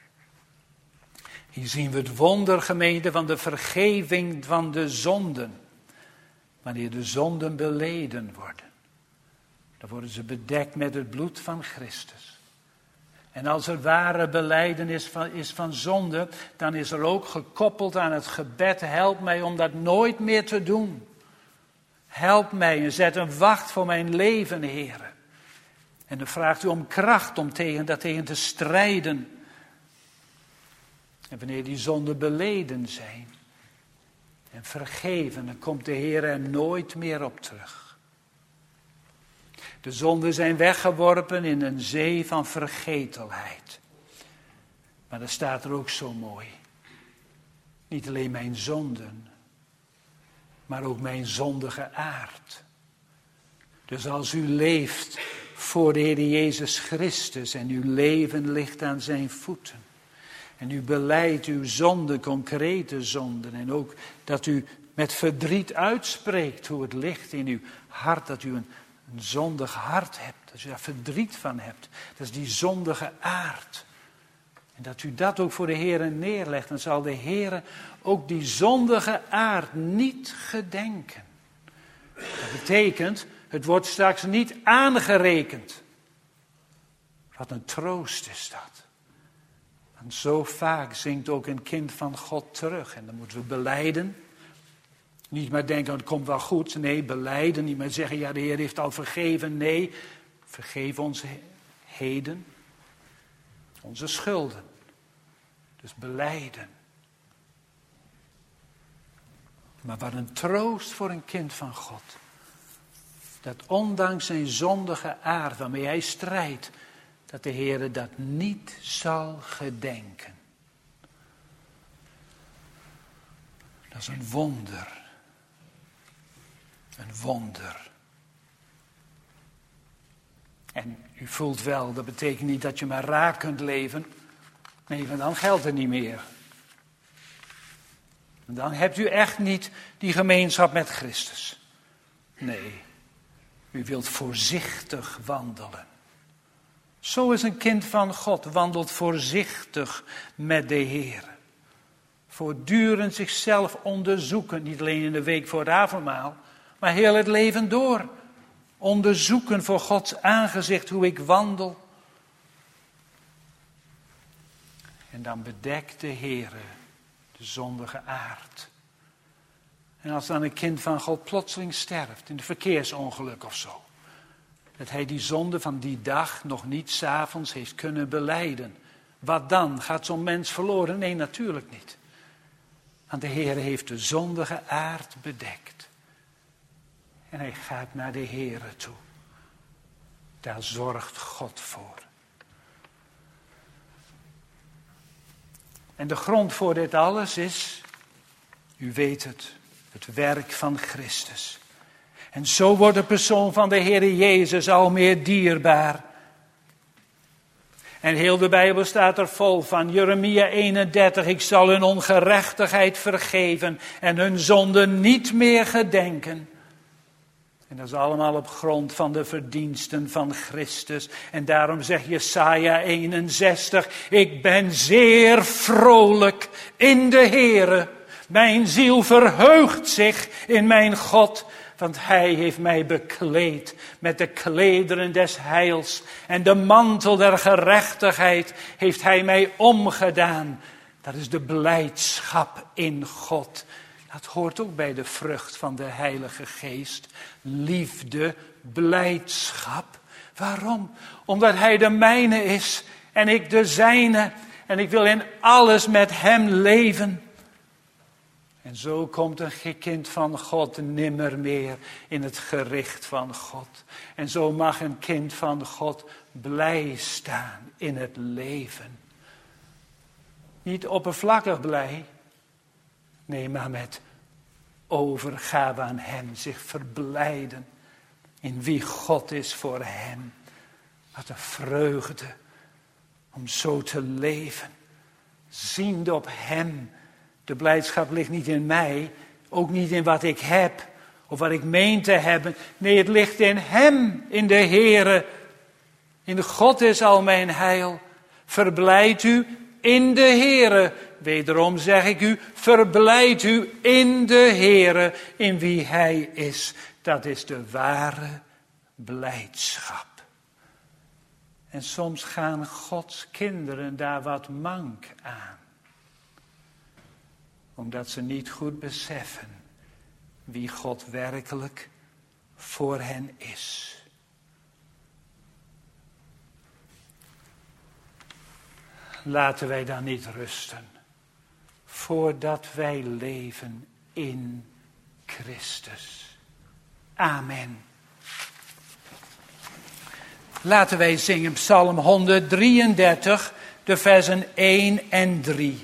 Hier zien we het wonder, gemeente, van de vergeving van de zonden. Wanneer de zonden beleden worden, dan worden ze bedekt met het bloed van Christus. En als er ware belijdenis van, is van zonde, dan is er ook gekoppeld aan het gebed: help mij om dat nooit meer te doen. Help mij en zet een wacht voor mijn leven, Heere. En dan vraagt u om kracht om tegen dat tegen te strijden. En wanneer die zonden beleden zijn en vergeven, dan komt de Heer er nooit meer op terug. De zonden zijn weggeworpen in een zee van vergetelheid. Maar dan staat er ook zo mooi: niet alleen mijn zonden, maar ook mijn zondige aard. Dus als u leeft voor de Heer Jezus Christus en uw leven ligt aan zijn voeten, en u belijdt uw zonden, concrete zonden, en ook dat u met verdriet uitspreekt hoe het ligt in uw hart, dat u een, een zondig hart hebt, dat u daar verdriet van hebt. Dat is die zondige aard. En dat u dat ook voor de Heer neerlegt, dan zal de Heer ook die zondige aard niet gedenken. Dat betekent, het wordt straks niet aangerekend. Wat een troost is dat. Want zo vaak zingt ook een kind van God terug. En dan moeten we belijden. Niet maar denken, het komt wel goed. Nee, belijden. Niet maar zeggen, ja, de Heer heeft al vergeven. Nee, vergeef ons heden onze schulden. Dus belijden. Maar wat een troost voor een kind van God. Dat ondanks zijn zondige aard waarmee hij strijdt, dat de Heer dat niet zal gedenken. Dat is een wonder. Een wonder. En u voelt wel, dat betekent niet dat je maar raak kunt leven. Nee, want dan geldt het niet meer. En dan hebt u echt niet die gemeenschap met Christus. Nee, u wilt voorzichtig wandelen. Zo is een kind van God, wandelt voorzichtig met de Heer. Voortdurend zichzelf onderzoeken, niet alleen in de week voor het avondmaal, maar heel het leven door. Onderzoeken voor Gods aangezicht hoe ik wandel. En dan bedekt de Heer de zondige aard. En als dan een kind van God plotseling sterft in een verkeersongeluk of zo, dat hij die zonde van die dag nog niet 's avonds heeft kunnen belijden. Wat dan? Gaat zo'n mens verloren? Nee, natuurlijk niet. Want de Heer heeft de zondige aard bedekt. En hij gaat naar de Heere toe. Daar zorgt God voor. En de grond voor dit alles is, u weet het, het werk van Christus. En zo wordt de persoon van de Heer Jezus al meer dierbaar. En heel de Bijbel staat er vol van. Jeremia eenendertig, ik zal hun ongerechtigheid vergeven en hun zonde niet meer gedenken. En dat is allemaal op grond van de verdiensten van Christus. En daarom zegt Jesaja eenenzestig, ik ben zeer vrolijk in de Heere. Mijn ziel verheugt zich in mijn God. Want hij heeft mij bekleed met de klederen des heils. En de mantel der gerechtigheid heeft hij mij omgedaan. Dat is de blijdschap in God. Dat hoort ook bij de vrucht van de Heilige Geest. Liefde, blijdschap. Waarom? Omdat hij de mijne is en ik de zijne. En ik wil in alles met hem leven. En zo komt een kind van God nimmer meer in het gericht van God. En zo mag een kind van God blij staan in het leven. Niet oppervlakkig blij. Nee, maar met overgaven aan hem, zich verblijden in wie God is voor hen. Wat een vreugde om zo te leven, ziende op hem. De blijdschap ligt niet in mij, ook niet in wat ik heb of wat ik meen te hebben. Nee, het ligt in hem, in de Heere. In God is al mijn heil. Verblijd u in de Heere. Wederom zeg ik u, verblijd u in de Heere, in wie hij is. Dat is de ware blijdschap. En soms gaan Gods kinderen daar wat mank aan. Omdat ze niet goed beseffen wie God werkelijk voor hen is. Laten wij dan niet rusten, voordat wij leven in Christus. Amen. Laten wij zingen Psalm honderddrieëndertig, de versen één en drie.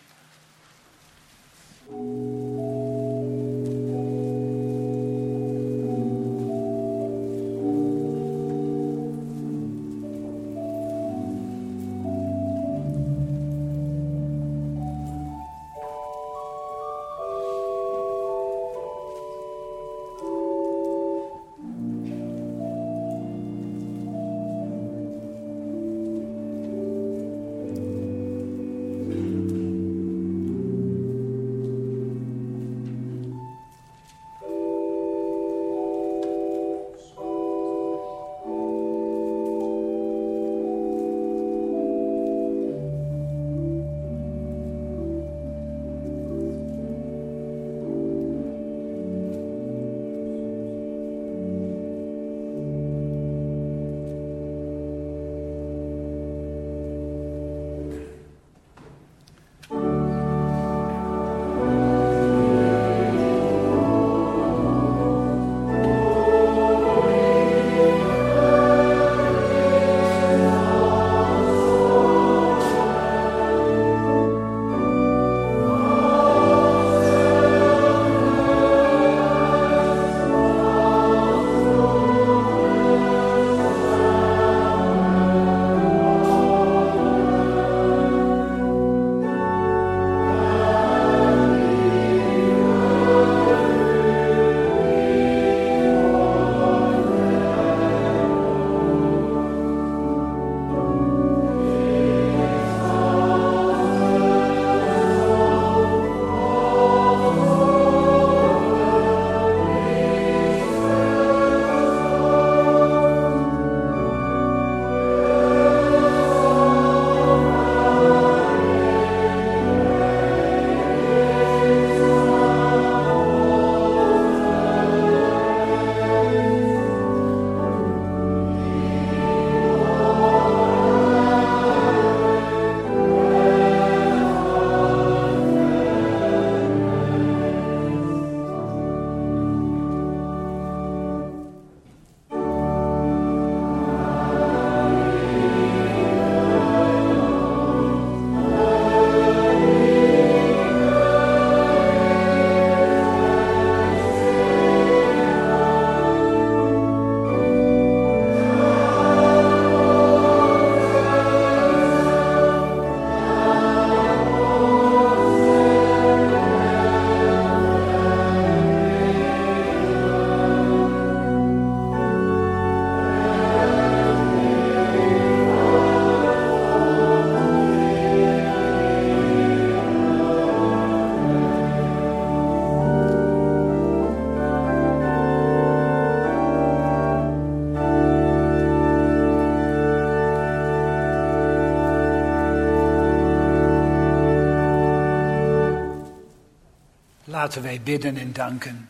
Laten wij bidden en danken.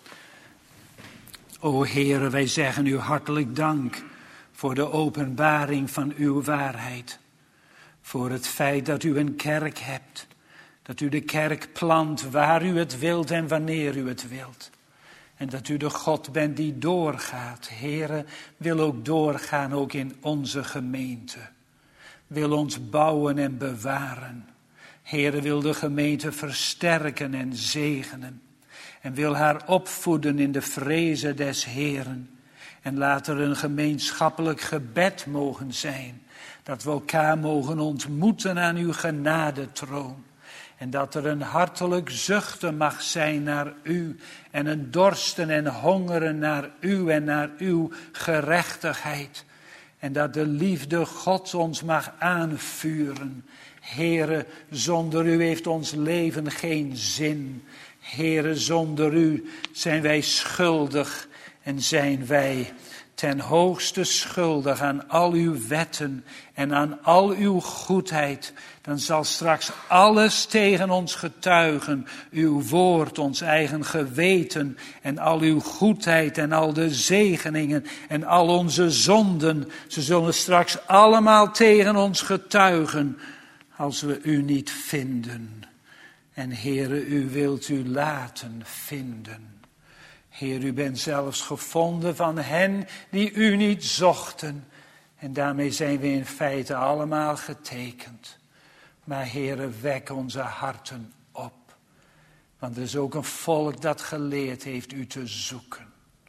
O Heere, wij zeggen u hartelijk dank voor de openbaring van uw waarheid. Voor het feit dat u een kerk hebt. Dat u de kerk plant waar u het wilt en wanneer u het wilt. En dat u de God bent die doorgaat. Heere, wil ook doorgaan ook in onze gemeente. Wil ons bouwen en bewaren. Heere, wil de gemeente versterken en zegenen. en wil haar opvoeden in de vrezen des Heeren. En laat er een gemeenschappelijk gebed mogen zijn, dat we elkaar mogen ontmoeten aan uw genadetroon. En dat er een hartelijk zuchten mag zijn naar u en een dorsten en hongeren naar u en naar uw gerechtigheid. En dat de liefde Gods ons mag aanvuren. Heere, zonder u heeft ons leven geen zin. Heere, zonder u zijn wij schuldig en zijn wij ten hoogste schuldig aan al uw wetten en aan al uw goedheid. Dan zal straks alles tegen ons getuigen, uw woord, ons eigen geweten en al uw goedheid en al de zegeningen en al onze zonden. Ze zullen straks allemaal tegen ons getuigen als we u niet vinden. En Heere, u wilt u laten vinden. Heer, u bent zelfs gevonden van hen die u niet zochten. En daarmee zijn we in feite allemaal getekend. Maar Heere, wek onze harten op. Want er is ook een volk dat geleerd heeft u te zoeken.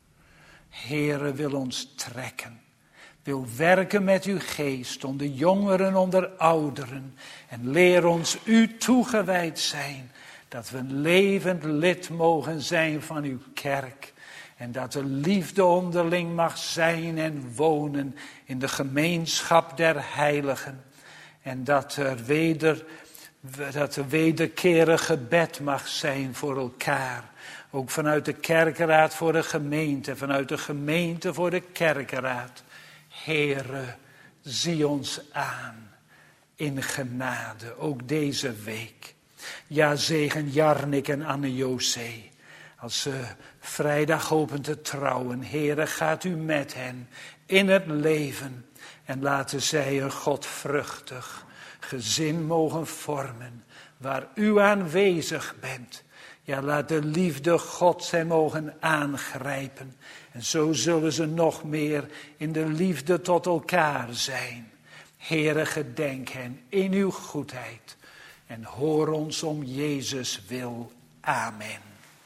Heere, wil ons trekken. Wil werken met uw geest onder jongeren, onder ouderen. En leer ons u toegewijd zijn. Dat we een levend lid mogen zijn van uw kerk. En dat de liefde onderling mag zijn en wonen in de gemeenschap der heiligen. En dat er weder, dat er wederkerig gebed mag zijn voor elkaar. Ook vanuit de kerkenraad voor de gemeente, vanuit de gemeente voor de kerkenraad. Heere, zie ons aan in genade, ook deze week. Ja, zegen Jarnik en Anne-José. Als ze vrijdag hopen te trouwen. Heere, gaat u met hen in het leven. En laten zij een godvruchtig gezin mogen vormen. Waar u aanwezig bent. Ja, laat de liefde Gods hen mogen aangrijpen. En zo zullen ze nog meer in de liefde tot elkaar zijn. Heere, gedenk hen in uw goedheid. En hoor ons om Jezus wil. Amen.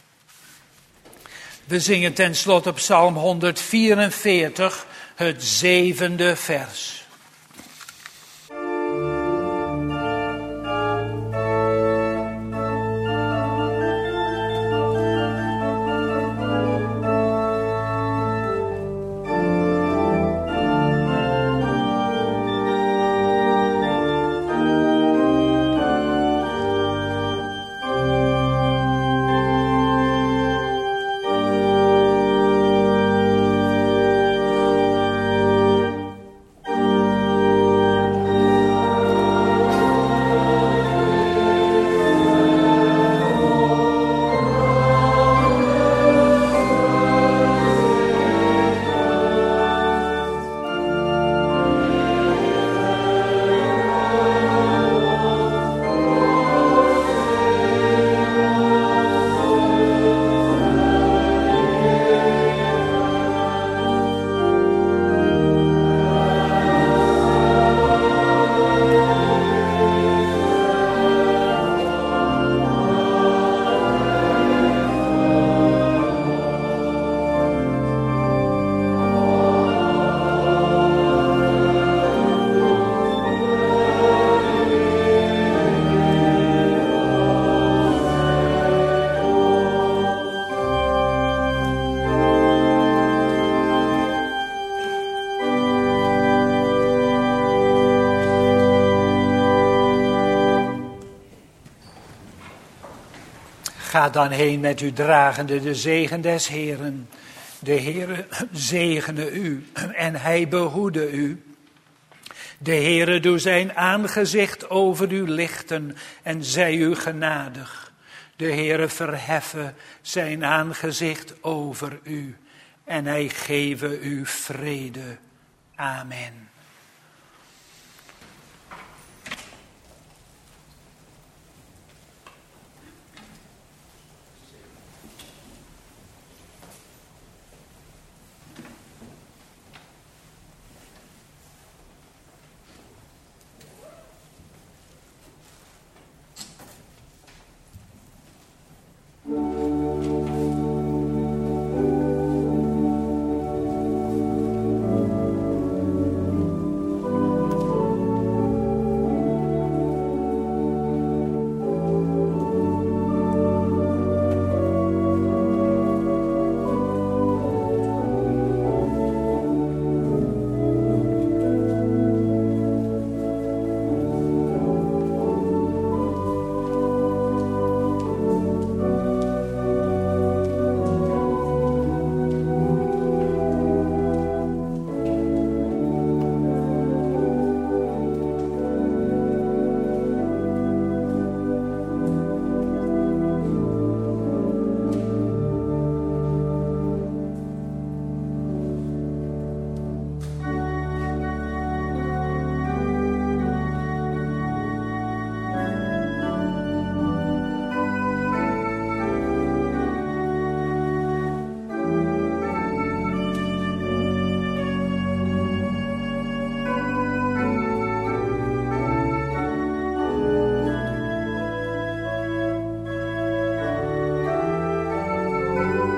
We zingen tenslotte Psalm honderdvierenveertig, het zevende vers. Ga dan heen met u dragende de zegen des Heeren. De Heere zegene u en hij behoede u. De Heere doe zijn aangezicht over u lichten en zij u genadig. De Heere verheffe zijn aangezicht over u en hij geven u vrede. Amen. Thank you. Amen.